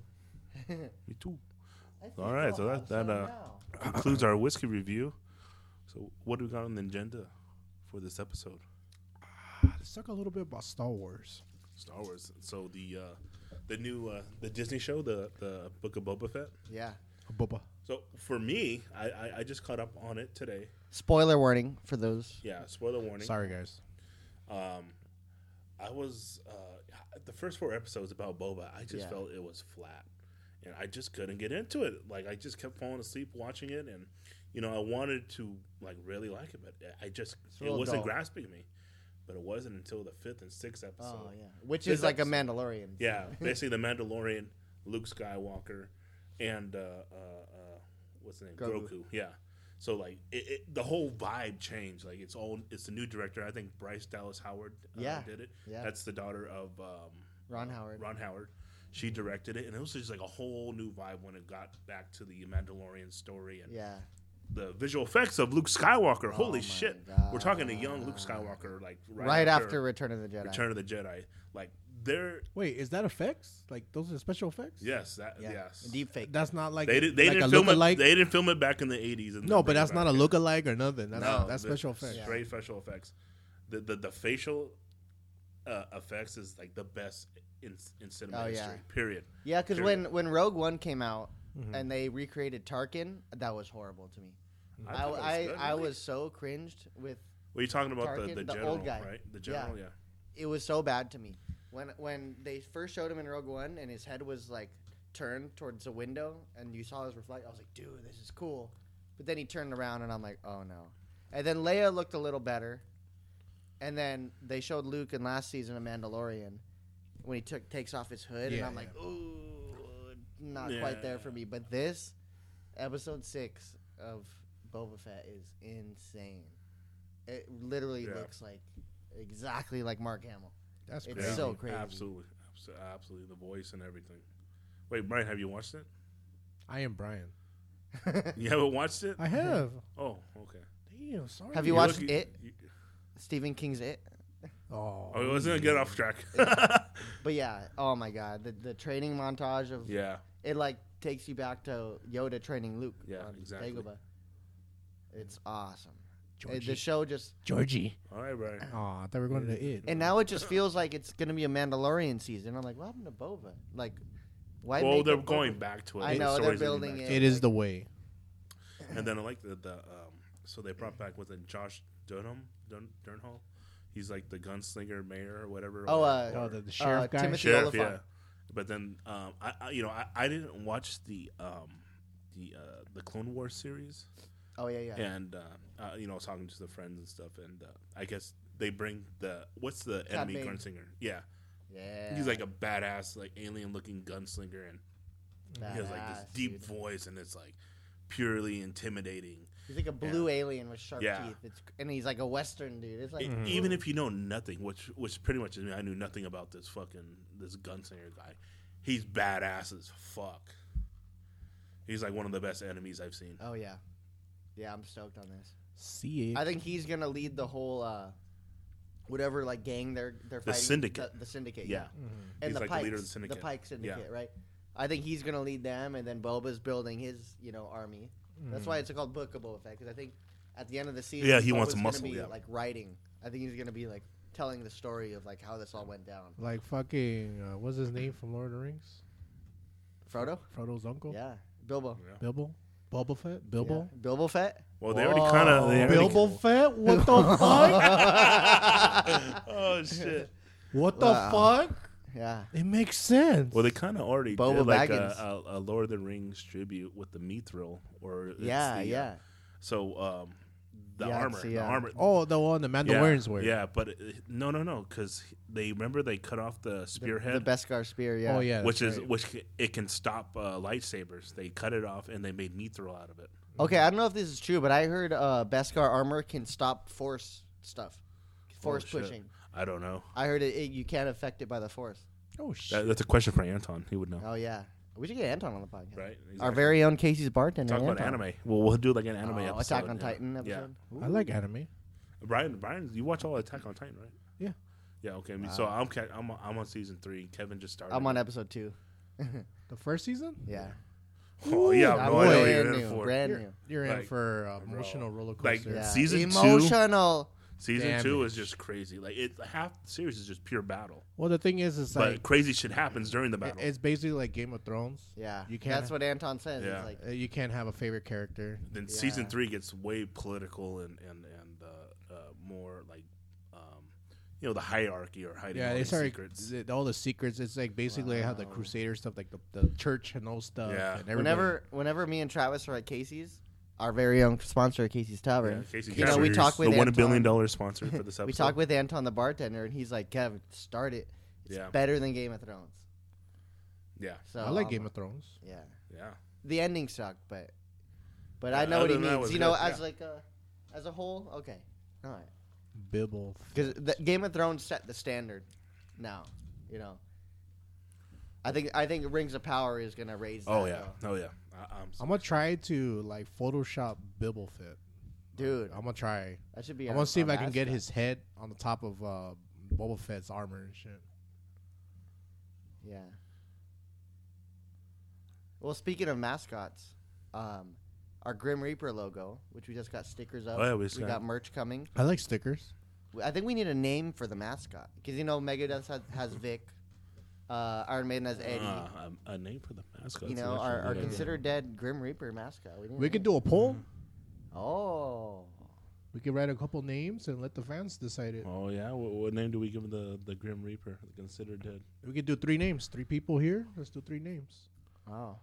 [SPEAKER 1] Me too. All right. So that, that uh, concludes our whiskey review. So what do we got on the agenda for this episode?
[SPEAKER 2] Let's talk a little bit about Star Wars.
[SPEAKER 1] Star Wars. So the uh, the new uh, the Disney show, the the Book of Boba Fett.
[SPEAKER 3] Yeah.
[SPEAKER 2] Boba.
[SPEAKER 1] So for me, I, I, I just caught up on it today.
[SPEAKER 3] Spoiler warning for those.
[SPEAKER 1] Yeah, spoiler warning.
[SPEAKER 2] Sorry, guys.
[SPEAKER 1] Um, I was uh, the first four episodes about Boba. I just
[SPEAKER 3] Yeah.
[SPEAKER 1] felt it was flat, and I just couldn't get into it. Like I just kept falling asleep watching it, and you know I wanted to like really like it, but I just
[SPEAKER 3] a
[SPEAKER 1] it
[SPEAKER 3] little
[SPEAKER 1] wasn't
[SPEAKER 3] dull.
[SPEAKER 1] grasping me. But it wasn't until the fifth and sixth episode.
[SPEAKER 3] Oh yeah, which
[SPEAKER 1] This
[SPEAKER 3] is like a
[SPEAKER 1] episode-
[SPEAKER 3] Mandalorian.
[SPEAKER 1] Yeah, basically the Mandalorian, Luke Skywalker, and uh, uh, uh, what's the name?
[SPEAKER 3] Grogu.
[SPEAKER 1] Grogu. Yeah. So like it, it, the whole vibe changed. Like it's all it's the new director. I think Bryce Dallas Howard uh,
[SPEAKER 3] Yeah.
[SPEAKER 1] did it.
[SPEAKER 3] Yeah.
[SPEAKER 1] That's the daughter of um,
[SPEAKER 3] Ron Howard.
[SPEAKER 1] Ron Howard. She directed it, and it was just like a whole new vibe when it got back to the Mandalorian story and
[SPEAKER 3] Yeah.
[SPEAKER 1] the visual effects of Luke Skywalker.
[SPEAKER 3] Oh
[SPEAKER 1] Holy
[SPEAKER 3] my
[SPEAKER 1] shit! We're talking a young Luke Skywalker, like right,
[SPEAKER 3] Right, after Return of the Jedi.
[SPEAKER 1] Return of the Jedi. Like they're
[SPEAKER 2] Wait, is that effects? Like those are special effects?
[SPEAKER 1] yes, that
[SPEAKER 3] Yeah.
[SPEAKER 1] yes.
[SPEAKER 3] Deep fake.
[SPEAKER 2] That's not like
[SPEAKER 1] They, did, they
[SPEAKER 2] like
[SPEAKER 1] didn't
[SPEAKER 2] a
[SPEAKER 1] film it.
[SPEAKER 2] lookalike.
[SPEAKER 1] They didn't film it back in the eighties.
[SPEAKER 2] No, but that's not a lookalike or nothing. That's
[SPEAKER 1] No,
[SPEAKER 2] that's
[SPEAKER 1] the-
[SPEAKER 2] special effects.
[SPEAKER 1] Straight special effects. The the, the facial uh, effects is like the best in in cinema
[SPEAKER 3] Oh, yeah.
[SPEAKER 1] history. Period.
[SPEAKER 3] Yeah, because
[SPEAKER 1] Period.
[SPEAKER 3] when when Rogue One came out
[SPEAKER 2] Mhm.
[SPEAKER 3] and they recreated Tarkin, that was horrible to me. I
[SPEAKER 1] thought it was
[SPEAKER 3] I,
[SPEAKER 1] good,
[SPEAKER 3] I
[SPEAKER 1] really.
[SPEAKER 3] was so cringed with.
[SPEAKER 1] What are you talking about?
[SPEAKER 3] Tarkin,
[SPEAKER 1] the the,
[SPEAKER 3] the
[SPEAKER 1] general,
[SPEAKER 3] old guy.
[SPEAKER 1] right? The general, yeah.
[SPEAKER 3] It was so bad to me when when they first showed him in Rogue One and his head was like turned towards a window and you saw his reflect. I was like, dude, this is cool. But then he turned around and I'm like, oh no. And then Leia looked a little better. And then they showed Luke in last season of Mandalorian when he took takes off his hood, and
[SPEAKER 2] Yeah,
[SPEAKER 3] I'm like, ooh, not
[SPEAKER 1] Yeah.
[SPEAKER 3] quite there for me. But this episode six of Boba Fett is insane. It literally
[SPEAKER 1] Yeah.
[SPEAKER 3] looks like exactly like Mark Hamill.
[SPEAKER 2] That's
[SPEAKER 3] It's
[SPEAKER 2] crazy.
[SPEAKER 3] so crazy.
[SPEAKER 1] Absolutely, Abso- absolutely. The voice and everything. Wait, Brian, have you watched it?
[SPEAKER 2] I am Brian.
[SPEAKER 1] You haven't watched it?
[SPEAKER 2] I have.
[SPEAKER 1] Oh, okay.
[SPEAKER 2] Damn, sorry.
[SPEAKER 3] Have you
[SPEAKER 1] You're
[SPEAKER 3] watched
[SPEAKER 1] lucky-
[SPEAKER 3] It?
[SPEAKER 1] you-
[SPEAKER 3] Stephen King's It.
[SPEAKER 2] Oh,
[SPEAKER 1] Oh, I was gonna get off track.
[SPEAKER 3] But yeah, oh my god, the the training montage of
[SPEAKER 1] yeah,
[SPEAKER 3] it like takes you back to Yoda training Luke.
[SPEAKER 1] Yeah,
[SPEAKER 3] on
[SPEAKER 1] exactly.
[SPEAKER 3] Dagobah. It's awesome. Uh,
[SPEAKER 2] Georgie.
[SPEAKER 3] The show just
[SPEAKER 2] Georgie.
[SPEAKER 1] all right, Brian.
[SPEAKER 2] Oh, I thought we were going to it.
[SPEAKER 3] and now it just feels like it's gonna be a Mandalorian season. I'm like, what happened to Boba? Like, why?
[SPEAKER 1] Well,
[SPEAKER 3] make
[SPEAKER 1] they're
[SPEAKER 3] a Boba-
[SPEAKER 1] going back to it.
[SPEAKER 3] I
[SPEAKER 1] The
[SPEAKER 3] know, they're
[SPEAKER 1] story's gonna be
[SPEAKER 3] building
[SPEAKER 1] back
[SPEAKER 3] it.
[SPEAKER 1] to
[SPEAKER 2] It is the way.
[SPEAKER 1] And then I like the, the um, so they brought back was it Josh Dunham Dun, Durnhall? He's like the gunslinger mayor or whatever.
[SPEAKER 3] Oh,
[SPEAKER 1] or-
[SPEAKER 3] uh,
[SPEAKER 2] Oh,
[SPEAKER 1] or
[SPEAKER 2] the, the sheriff guy.
[SPEAKER 3] Timothy
[SPEAKER 1] sheriff,
[SPEAKER 3] Oliphant.
[SPEAKER 1] yeah. But then um, I, I you know I, I didn't watch the um, the uh, the Clone Wars series,
[SPEAKER 3] Oh yeah, yeah.
[SPEAKER 1] and uh, uh, you know I was talking to the friends and stuff, and uh, I guess they bring the what's the
[SPEAKER 3] Cad
[SPEAKER 1] enemy
[SPEAKER 3] Bane.
[SPEAKER 1] gunslinger? Yeah,
[SPEAKER 3] Yeah.
[SPEAKER 1] he's like a badass like alien looking gunslinger, and he has like this
[SPEAKER 3] Badass,
[SPEAKER 1] deep
[SPEAKER 3] dude.
[SPEAKER 1] voice, and it's like purely intimidating.
[SPEAKER 3] He's like a blue alien with sharp
[SPEAKER 1] Yeah.
[SPEAKER 3] teeth. It's and he's like a Western dude. It's like
[SPEAKER 1] E- Even if you know nothing, which which pretty much is me, I knew nothing about this fucking this gunslinger guy. He's badass as fuck. He's like one of the best enemies I've seen.
[SPEAKER 3] oh yeah, yeah. I'm stoked on this.
[SPEAKER 2] See it.
[SPEAKER 3] I think he's gonna lead the whole uh, whatever like gang they're they're
[SPEAKER 1] The
[SPEAKER 3] fighting.
[SPEAKER 1] syndicate.
[SPEAKER 3] The, the syndicate.
[SPEAKER 1] Yeah,
[SPEAKER 2] Mhm.
[SPEAKER 3] And
[SPEAKER 1] He's
[SPEAKER 3] the
[SPEAKER 1] like the
[SPEAKER 3] Pikes,
[SPEAKER 1] leader of the syndicate.
[SPEAKER 3] Pike syndicate,
[SPEAKER 1] Yeah.
[SPEAKER 3] right? I think he's gonna lead them, and then Boba's building his you know army. That's why it's called Book of Boba Fett, because I think at the end of the season,
[SPEAKER 1] Yeah, he wants
[SPEAKER 3] Boba's
[SPEAKER 1] muscle,
[SPEAKER 3] Gonna be,
[SPEAKER 1] yeah.
[SPEAKER 3] like writing. I think he's gonna be like telling the story of like how this all went down.
[SPEAKER 2] Like fucking, uh, what's his name from Lord of the Rings?
[SPEAKER 3] Frodo.
[SPEAKER 2] Frodo's uncle?
[SPEAKER 3] Yeah, Bilbo.
[SPEAKER 1] Yeah.
[SPEAKER 2] Bilbo? Boba Fett, Bilbo,
[SPEAKER 3] Yeah. Bilbo Fett.
[SPEAKER 1] Well, they already kind of.
[SPEAKER 2] Bilbo Fett. What the fuck?
[SPEAKER 1] Oh shit.
[SPEAKER 2] What the
[SPEAKER 3] Wow.
[SPEAKER 2] fuck?
[SPEAKER 3] Yeah.
[SPEAKER 2] It makes sense.
[SPEAKER 1] Well, they kind of already
[SPEAKER 3] Boba
[SPEAKER 1] did like
[SPEAKER 3] Baggins.
[SPEAKER 1] a, a, a Lord of the Rings tribute with the Mithril, or it's
[SPEAKER 3] Yeah,
[SPEAKER 1] the, uh,
[SPEAKER 3] yeah.
[SPEAKER 1] so um, the
[SPEAKER 3] Yeah,
[SPEAKER 1] armor,
[SPEAKER 3] see,
[SPEAKER 1] the
[SPEAKER 3] yeah.
[SPEAKER 1] armor.
[SPEAKER 2] Oh, the one the
[SPEAKER 1] yeah,
[SPEAKER 2] Mandalorians wear.
[SPEAKER 1] yeah, but it, no, no, no, because they remember they cut off the
[SPEAKER 3] The,
[SPEAKER 1] spearhead,
[SPEAKER 3] the Beskar spear. Yeah.
[SPEAKER 2] Oh yeah.
[SPEAKER 1] which
[SPEAKER 2] that's
[SPEAKER 1] is
[SPEAKER 2] right.
[SPEAKER 1] which c- it can stop uh, lightsabers. They cut it off and they made Mithril out of it.
[SPEAKER 3] Okay, I don't know if this is true, but I heard uh, Beskar armor can stop force stuff, force
[SPEAKER 1] Oh, shit.
[SPEAKER 3] pushing.
[SPEAKER 1] I don't know.
[SPEAKER 3] I heard it, it. You can't affect it by the force.
[SPEAKER 2] Oh shit.
[SPEAKER 1] That, that's a question for Anton. He would know,
[SPEAKER 3] Oh yeah. We should get Anton on the podcast.
[SPEAKER 1] right?
[SPEAKER 3] Our
[SPEAKER 1] Exactly.
[SPEAKER 3] very own Casey's bartender.
[SPEAKER 1] talk about
[SPEAKER 3] Anton.
[SPEAKER 1] anime. Well, we'll do like an anime
[SPEAKER 3] Oh,
[SPEAKER 1] episode.
[SPEAKER 3] Attack on
[SPEAKER 1] yeah.
[SPEAKER 3] Titan
[SPEAKER 1] Yeah.
[SPEAKER 3] episode.
[SPEAKER 2] I like anime.
[SPEAKER 1] Brian, Brian, you watch all Attack on Titan, right?
[SPEAKER 2] Yeah.
[SPEAKER 1] Yeah. Okay. I mean, so I'm, ca- I'm I'm on season three. Kevin just started.
[SPEAKER 3] I'm on episode two.
[SPEAKER 2] The first season.
[SPEAKER 3] Yeah.
[SPEAKER 1] Oh yeah,
[SPEAKER 3] I'm
[SPEAKER 1] no, I know what
[SPEAKER 3] brand
[SPEAKER 1] you're in
[SPEAKER 3] new.
[SPEAKER 1] for.
[SPEAKER 3] Brand
[SPEAKER 2] You're,
[SPEAKER 3] new.
[SPEAKER 2] you're in
[SPEAKER 1] Like,
[SPEAKER 2] for uh,
[SPEAKER 1] bro,
[SPEAKER 2] emotional roller
[SPEAKER 1] like,
[SPEAKER 2] coaster.
[SPEAKER 3] Yeah.
[SPEAKER 1] Season two-
[SPEAKER 3] Emotional.
[SPEAKER 1] Season
[SPEAKER 2] Damn
[SPEAKER 1] two
[SPEAKER 2] it.
[SPEAKER 1] is just crazy. Like it, half the series is just pure battle.
[SPEAKER 2] Well, the thing is, it's
[SPEAKER 1] But
[SPEAKER 2] like
[SPEAKER 1] crazy shit happens during the
[SPEAKER 2] it-
[SPEAKER 1] battle.
[SPEAKER 2] it's basically like Game of Thrones.
[SPEAKER 3] Yeah.
[SPEAKER 2] You can't-
[SPEAKER 3] That's what Anton says.
[SPEAKER 1] Yeah.
[SPEAKER 3] It's like,
[SPEAKER 2] Uh, You can't have a favorite character.
[SPEAKER 1] then season
[SPEAKER 3] Yeah.
[SPEAKER 1] three gets way political and and and uh, uh, more like, um, you know, the hierarchy or hiding
[SPEAKER 2] Yeah,
[SPEAKER 1] all
[SPEAKER 2] they
[SPEAKER 1] these
[SPEAKER 2] started
[SPEAKER 1] secrets.
[SPEAKER 2] th- all the secrets. It's like basically how the
[SPEAKER 3] Wow.
[SPEAKER 2] Crusader stuff, like the, the church and those stuff.
[SPEAKER 1] Yeah.
[SPEAKER 2] And everybody-
[SPEAKER 3] whenever, whenever me and Travis are at Casey's, our very own sponsor, Casey's
[SPEAKER 1] Yeah,
[SPEAKER 3] Tavern.
[SPEAKER 1] Casey
[SPEAKER 3] You know, we
[SPEAKER 1] Casters,
[SPEAKER 3] talk with
[SPEAKER 1] the one
[SPEAKER 3] Anton.
[SPEAKER 1] billion dollar sponsor for this episode.
[SPEAKER 3] We talk with Anton, the bartender, and he's like, "Kevin, start it. It's
[SPEAKER 1] Yeah.
[SPEAKER 3] better than Game of Thrones."
[SPEAKER 1] Yeah,
[SPEAKER 3] So
[SPEAKER 2] I like
[SPEAKER 3] um,
[SPEAKER 2] Game of Thrones.
[SPEAKER 3] Yeah.
[SPEAKER 1] yeah.
[SPEAKER 3] The ending sucked, but but
[SPEAKER 1] Yeah,
[SPEAKER 3] I know what he
[SPEAKER 1] other than that
[SPEAKER 3] means.
[SPEAKER 1] was
[SPEAKER 3] You know,
[SPEAKER 1] good,
[SPEAKER 3] as
[SPEAKER 1] yeah.
[SPEAKER 3] like a as a whole, okay, all right.
[SPEAKER 2] Bibble.
[SPEAKER 3] Because Game of Thrones set the standard. Now, you know. I think I think Rings of Power is gonna raise.
[SPEAKER 1] Oh
[SPEAKER 3] that,
[SPEAKER 1] yeah,
[SPEAKER 3] though.
[SPEAKER 1] oh yeah. I, I'm,
[SPEAKER 2] I'm gonna try to like Photoshop Bibble fit.
[SPEAKER 3] dude.
[SPEAKER 2] I'm gonna try.
[SPEAKER 3] That should be.
[SPEAKER 2] I'm
[SPEAKER 3] a-
[SPEAKER 2] gonna see
[SPEAKER 3] a
[SPEAKER 2] if I can get
[SPEAKER 3] mascot.
[SPEAKER 2] his head on the top of uh, Boba Fett's armor and shit.
[SPEAKER 3] Yeah. Well, speaking of mascots, um, our Grim Reaper logo, which we just got stickers of.
[SPEAKER 1] Oh, yeah, we just
[SPEAKER 3] we
[SPEAKER 1] got-
[SPEAKER 3] got merch coming.
[SPEAKER 2] I like stickers.
[SPEAKER 3] I think we need a name for the mascot because you know Megadeth has, has Vic, uh, Iron Maiden has Eddie.
[SPEAKER 1] uh, a, a name for the mascot.
[SPEAKER 3] you know, our, our considered dead Grim Reaper mascot. We, need a
[SPEAKER 2] We could
[SPEAKER 3] name.
[SPEAKER 2] do a poll.
[SPEAKER 3] Oh,
[SPEAKER 2] We could write a couple names and let the fans decide it.
[SPEAKER 1] Oh yeah, what, what name do we give the the Grim Reaper? The considered dead.
[SPEAKER 2] We could do three names. Three people here. Let's do three names.
[SPEAKER 3] oh,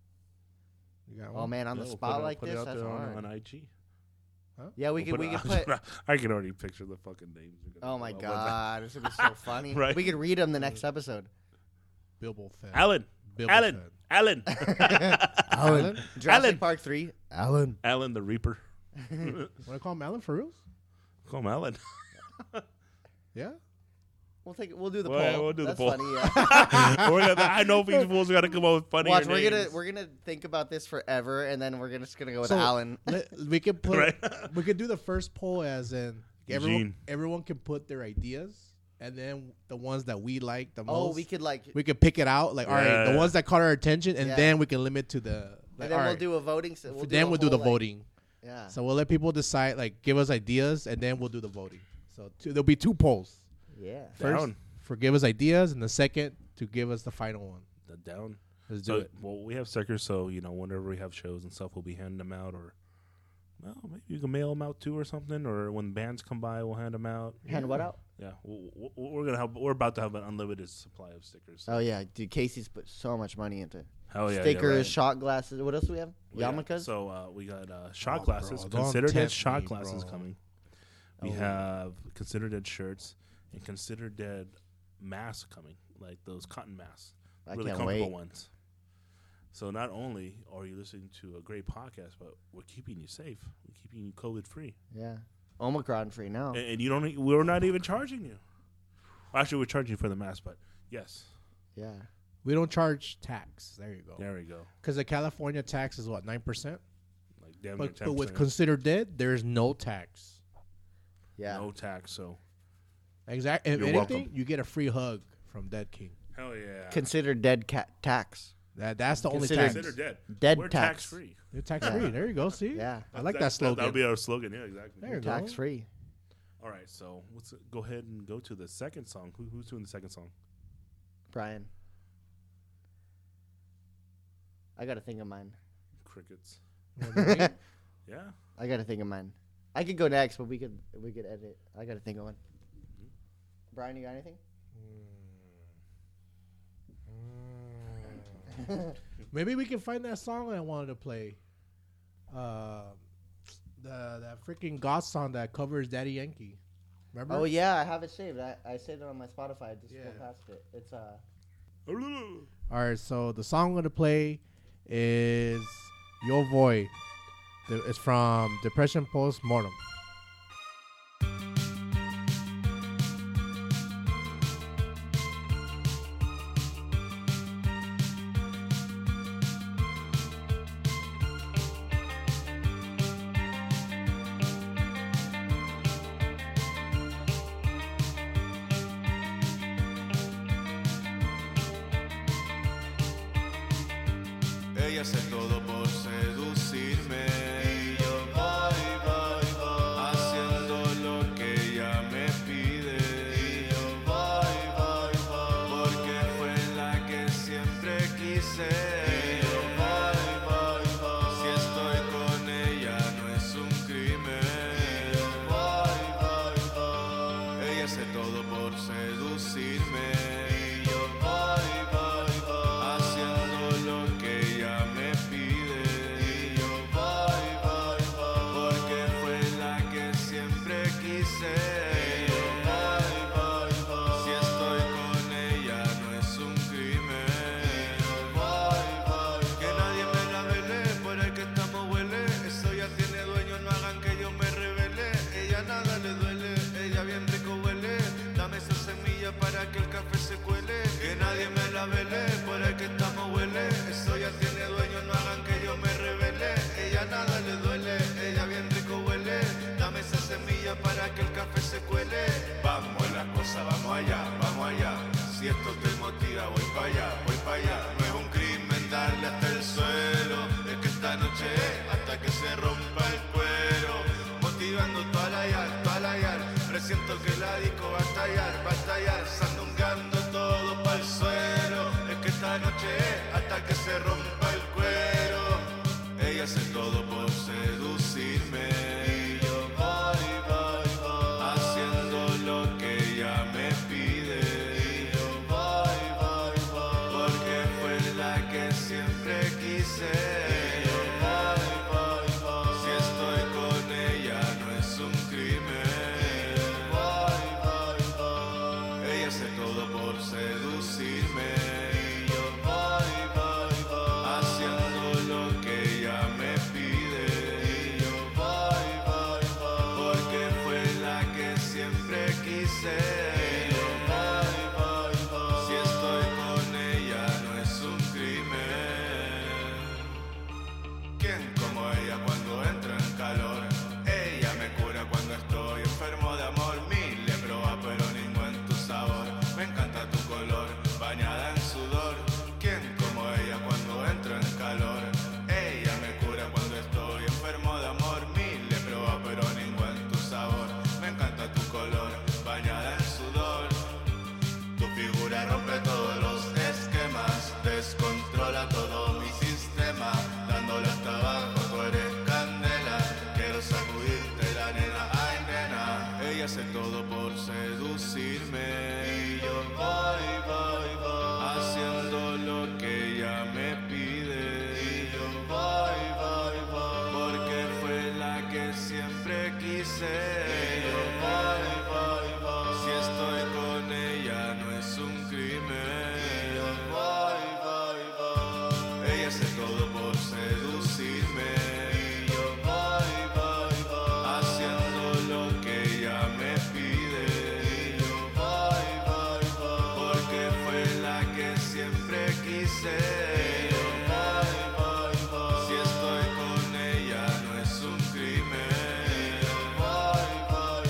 [SPEAKER 2] You got
[SPEAKER 3] oh
[SPEAKER 2] one?
[SPEAKER 3] man! On
[SPEAKER 1] Yeah,
[SPEAKER 3] the
[SPEAKER 1] we'll
[SPEAKER 3] spot
[SPEAKER 1] put it-
[SPEAKER 3] like
[SPEAKER 1] put
[SPEAKER 3] this,
[SPEAKER 1] it out
[SPEAKER 3] that's
[SPEAKER 1] there
[SPEAKER 3] hard.
[SPEAKER 1] on, on I G.
[SPEAKER 3] Yeah, we
[SPEAKER 1] We'll
[SPEAKER 3] could we
[SPEAKER 1] it-
[SPEAKER 3] could put.
[SPEAKER 1] I can already picture the fucking names. we're gonna
[SPEAKER 3] Oh my
[SPEAKER 1] come up with.
[SPEAKER 3] god, this would be so funny.
[SPEAKER 1] Right.
[SPEAKER 3] We could read them the next episode.
[SPEAKER 2] Bilbo Fett.
[SPEAKER 1] Alan,
[SPEAKER 2] Bilbo
[SPEAKER 1] Alan,
[SPEAKER 2] Fett.
[SPEAKER 1] Alan,
[SPEAKER 2] Alan.
[SPEAKER 3] Jurassic
[SPEAKER 1] Alan.
[SPEAKER 3] Park three.
[SPEAKER 2] Alan.
[SPEAKER 1] Alan the Reaper.
[SPEAKER 2] Want to call him Alan for real?
[SPEAKER 1] Call him Alan.
[SPEAKER 2] Yeah.
[SPEAKER 3] We'll take it. We'll do the
[SPEAKER 1] Well, yeah,
[SPEAKER 3] poll.
[SPEAKER 1] we'll do the
[SPEAKER 3] That's
[SPEAKER 1] poll.
[SPEAKER 3] funny. Yeah.
[SPEAKER 1] We're gonna- I know these fools got to come up with funny.
[SPEAKER 3] Watch, we're gonna
[SPEAKER 1] names.
[SPEAKER 3] we're gonna think about this forever, and then we're gonna just gonna go with
[SPEAKER 2] So,
[SPEAKER 3] Alan.
[SPEAKER 2] Let- we could put.
[SPEAKER 1] Right.
[SPEAKER 2] We could do the first poll as in everyone.
[SPEAKER 1] Eugene.
[SPEAKER 2] Everyone can put their ideas, and then the ones that we like the
[SPEAKER 3] Oh,
[SPEAKER 2] most.
[SPEAKER 3] we could like,
[SPEAKER 2] we could pick it out. Like, all right,
[SPEAKER 1] Yeah.
[SPEAKER 2] the ones that caught our attention, and
[SPEAKER 3] Yeah.
[SPEAKER 2] then we can limit to the. Like,
[SPEAKER 3] and then
[SPEAKER 2] all
[SPEAKER 3] we'll
[SPEAKER 2] right,
[SPEAKER 3] do a voting. So we'll
[SPEAKER 2] then
[SPEAKER 3] do a
[SPEAKER 2] we'll do the
[SPEAKER 3] whole, like-
[SPEAKER 2] voting.
[SPEAKER 3] Yeah.
[SPEAKER 2] So we'll let people decide, like, give us ideas, and then we'll do the voting. So two, there'll be two polls.
[SPEAKER 3] Yeah.
[SPEAKER 2] First,
[SPEAKER 1] Down.
[SPEAKER 2] for give us ideas, and the second to give us the final one.
[SPEAKER 1] The down.
[SPEAKER 2] Let's do
[SPEAKER 1] So,
[SPEAKER 2] it.
[SPEAKER 1] well, we have stickers, so you know, whenever we have shows and stuff, we'll be handing them out, or well, maybe you can mail them out too, or something. Or when bands come by, we'll hand them out.
[SPEAKER 3] Hand what out?
[SPEAKER 1] Yeah, we- we- we're gonna have. We're about to have an unlimited supply of stickers.
[SPEAKER 3] Oh yeah, dude. Casey's put so much money into
[SPEAKER 1] Hell yeah, yeah,
[SPEAKER 3] stickers,
[SPEAKER 1] right.
[SPEAKER 3] shot glasses. What else do we have?
[SPEAKER 1] We got-
[SPEAKER 3] Yarmulkes.
[SPEAKER 1] So uh, we got uh, shot
[SPEAKER 2] Oh,
[SPEAKER 1] glasses.
[SPEAKER 2] bro, don't
[SPEAKER 1] Considered dead
[SPEAKER 2] tempt
[SPEAKER 1] shot
[SPEAKER 2] me,
[SPEAKER 1] glasses
[SPEAKER 2] bro.
[SPEAKER 1] coming. We
[SPEAKER 3] Oh.
[SPEAKER 1] have considered dead shirts and considered dead masks coming, like those cotton masks,
[SPEAKER 3] I
[SPEAKER 1] really
[SPEAKER 3] can't
[SPEAKER 1] comfortable
[SPEAKER 3] wait.
[SPEAKER 1] ones. So not only are you listening to a great podcast, but we're keeping you safe. We're keeping you COVID free,
[SPEAKER 3] Yeah. Omicron free now.
[SPEAKER 1] and, and you don't. e- We're not even charging you. Actually, we're charging you for the mask, but yes,
[SPEAKER 3] Yeah.
[SPEAKER 2] We don't charge tax. There you go.
[SPEAKER 1] there we go.
[SPEAKER 2] Because the California tax is what, nine percent?
[SPEAKER 1] Like damn near
[SPEAKER 2] But,
[SPEAKER 1] ten
[SPEAKER 2] but with
[SPEAKER 1] percent.
[SPEAKER 2] considered dead, there is no tax.
[SPEAKER 3] Yeah.
[SPEAKER 1] No tax. So
[SPEAKER 2] Exactly. If
[SPEAKER 1] You're
[SPEAKER 2] anything,
[SPEAKER 1] welcome.
[SPEAKER 2] you get a free hug from Dead King.
[SPEAKER 1] hell yeah.
[SPEAKER 3] Considered dead cat tax.
[SPEAKER 2] That That's the only
[SPEAKER 3] Considered-
[SPEAKER 2] tax.
[SPEAKER 1] Consider dead.
[SPEAKER 3] Dead
[SPEAKER 1] We're
[SPEAKER 3] tax.
[SPEAKER 1] tax free.
[SPEAKER 2] You're tax free. There you go. See?
[SPEAKER 3] Yeah.
[SPEAKER 2] I like that slogan.
[SPEAKER 1] That'll be our slogan. Yeah, exactly.
[SPEAKER 2] There you go.
[SPEAKER 3] Tax free.
[SPEAKER 1] All right, so let's uh, go ahead and go to the second song. Who, who's doing the second song?
[SPEAKER 3] Brian. I gotta think of mine.
[SPEAKER 1] Crickets. Yeah.
[SPEAKER 3] I gotta think of mine. I could go next, but we could we could edit. I gotta think of one. Brian, you got anything?
[SPEAKER 2] Maybe we can find that song I wanted to play. Uh, the that freaking goth song that covers Daddy Yankee. Remember?
[SPEAKER 3] Oh yeah, I have it saved. I, I saved it on my Spotify. I just
[SPEAKER 2] Yeah.
[SPEAKER 3] scrolled past it. It's uh.
[SPEAKER 2] All right, so the song I'm gonna play is Yo Voy. The- It's from Depression Post Mortem.
[SPEAKER 5] Ella hace todo por seducirme y yo voy, voy, voy haciendo lo que ella me pide y yo voy, voy, voy porque fue la que siempre quise y yo voy, voy, voy si estoy con ella no es un crimen y yo voy, voy, voy ella hace todo por seducirme y yo voy, voy, voy haciendo lo que ella me pide y yo voy, voy, voy porque fue la que siempre quise y yo voy, voy, voy si estoy con ella no es un crimen y yo voy, voy que nadie me la vele por el que estamos huele eso ya tiene dueño no hagan que yo me revele ella nada le duele ella bien rico huele dame esa semilla para que el café se cuele que nadie me la vele por el que estamos huele eso ya tiene dueño no hagan que yo me revele ella nada le duele ella bien rico huele dame esa semilla para que el café se cuele vamos a la cosa vamos allá vamos allá si esto te motiva voy para allá voy para allá no es un crimen darle hasta el suelo es que esta noche es hasta que se rompa el cuero motivando toda la yar toda la yar presiento que la disco va a estallar va a estallar sandungando todo para el suelo es que esta noche es hasta que se rompa el cuero ella hace todo por seducirme y yo voy, voy, voy haciendo lo que ella me pide y yo voy, voy, voy porque fue la que siempre quise y yo voy, voy, voy si estoy con ella no es un crimen y yo voy, voy, voy ella hace todo por seducirme y yo voy, voy, voy haciendo lo que ella me pide y yo voy, voy, voy porque fue la que siempre quise y yo voy, voy, voy si estoy con ella no es un crimen ¿quién como ella cuando entra en calor? Ella me cura cuando estoy enfermo de amor mil le proba pero ningún tu sabor me encanta tu color bañada en sudor ¿quién como ella cuando entra en calor? Ella me cura cuando estoy enfermo de amor mil le proba pero ningún tu sabor me encanta tu color bañada en sudor tu figura rompe todos los esquemas descontrola todo mi sistema dándole hasta abajo tú eres candela quiero sacudirte la nena ay nena ella hace todo por seducirme y yo voy, voy, voy haciendo lo que ella me pide y yo voy, voy, voy porque fue la que siempre quise y yo voy, voy, voy si estoy con ella no es un crimen y yo voy, voy, voy ella hace todo por seducirme y yo voy, voy, voy haciendo lo que ella me pide y yo voy, voy, voy porque fue la que siempre quise y yo voy, voy, voy si estoy con ella no es un crimen y yo voy, voy,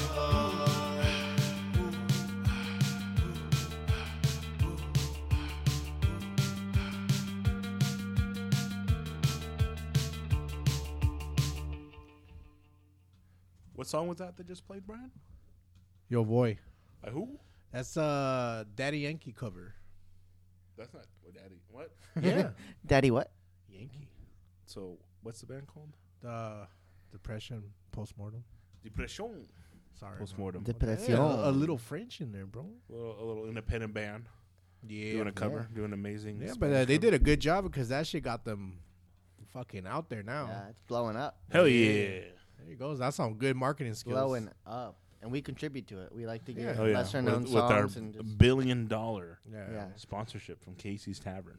[SPEAKER 1] What song was that that just played, Brian?
[SPEAKER 2] Yo Voy.
[SPEAKER 1] By who?
[SPEAKER 2] That's a Daddy Yankee cover.
[SPEAKER 1] That's not what Daddy. What?
[SPEAKER 2] Yeah.
[SPEAKER 3] Daddy, what?
[SPEAKER 2] Yankee.
[SPEAKER 1] So what's the band called?
[SPEAKER 2] The depression postmortem.
[SPEAKER 1] Depression.
[SPEAKER 2] Sorry.
[SPEAKER 1] Postmortem.
[SPEAKER 2] bro.
[SPEAKER 3] Depression.
[SPEAKER 2] Yeah, a, a little French in there, bro.
[SPEAKER 1] A little, a little independent band
[SPEAKER 2] Yeah.
[SPEAKER 1] doing a cover, doing amazing.
[SPEAKER 2] Yeah, but
[SPEAKER 1] Spanish
[SPEAKER 2] uh, they
[SPEAKER 1] cover.
[SPEAKER 2] did a good job because that shit got them fucking out there now.
[SPEAKER 3] Yeah, it's blowing up.
[SPEAKER 1] Hell
[SPEAKER 2] Yeah.
[SPEAKER 1] yeah.
[SPEAKER 2] There you go. That's some good marketing skills.
[SPEAKER 3] Blowing up. And we contribute to it. We like to get
[SPEAKER 2] Yeah.
[SPEAKER 1] Oh yeah.
[SPEAKER 3] lesser known
[SPEAKER 1] With, with our
[SPEAKER 3] songs and just
[SPEAKER 1] billion dollar
[SPEAKER 2] Yeah.
[SPEAKER 3] Yeah.
[SPEAKER 1] sponsorship from Casey's Tavern.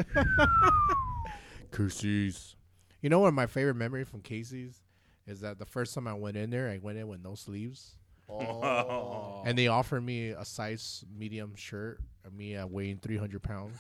[SPEAKER 2] Casey's. You know, one of my favorite memories from Casey's is that the first time I went in there, I went in with no sleeves.
[SPEAKER 3] Oh.
[SPEAKER 2] And they offered me a size medium shirt, of me uh, weighing three hundred pounds.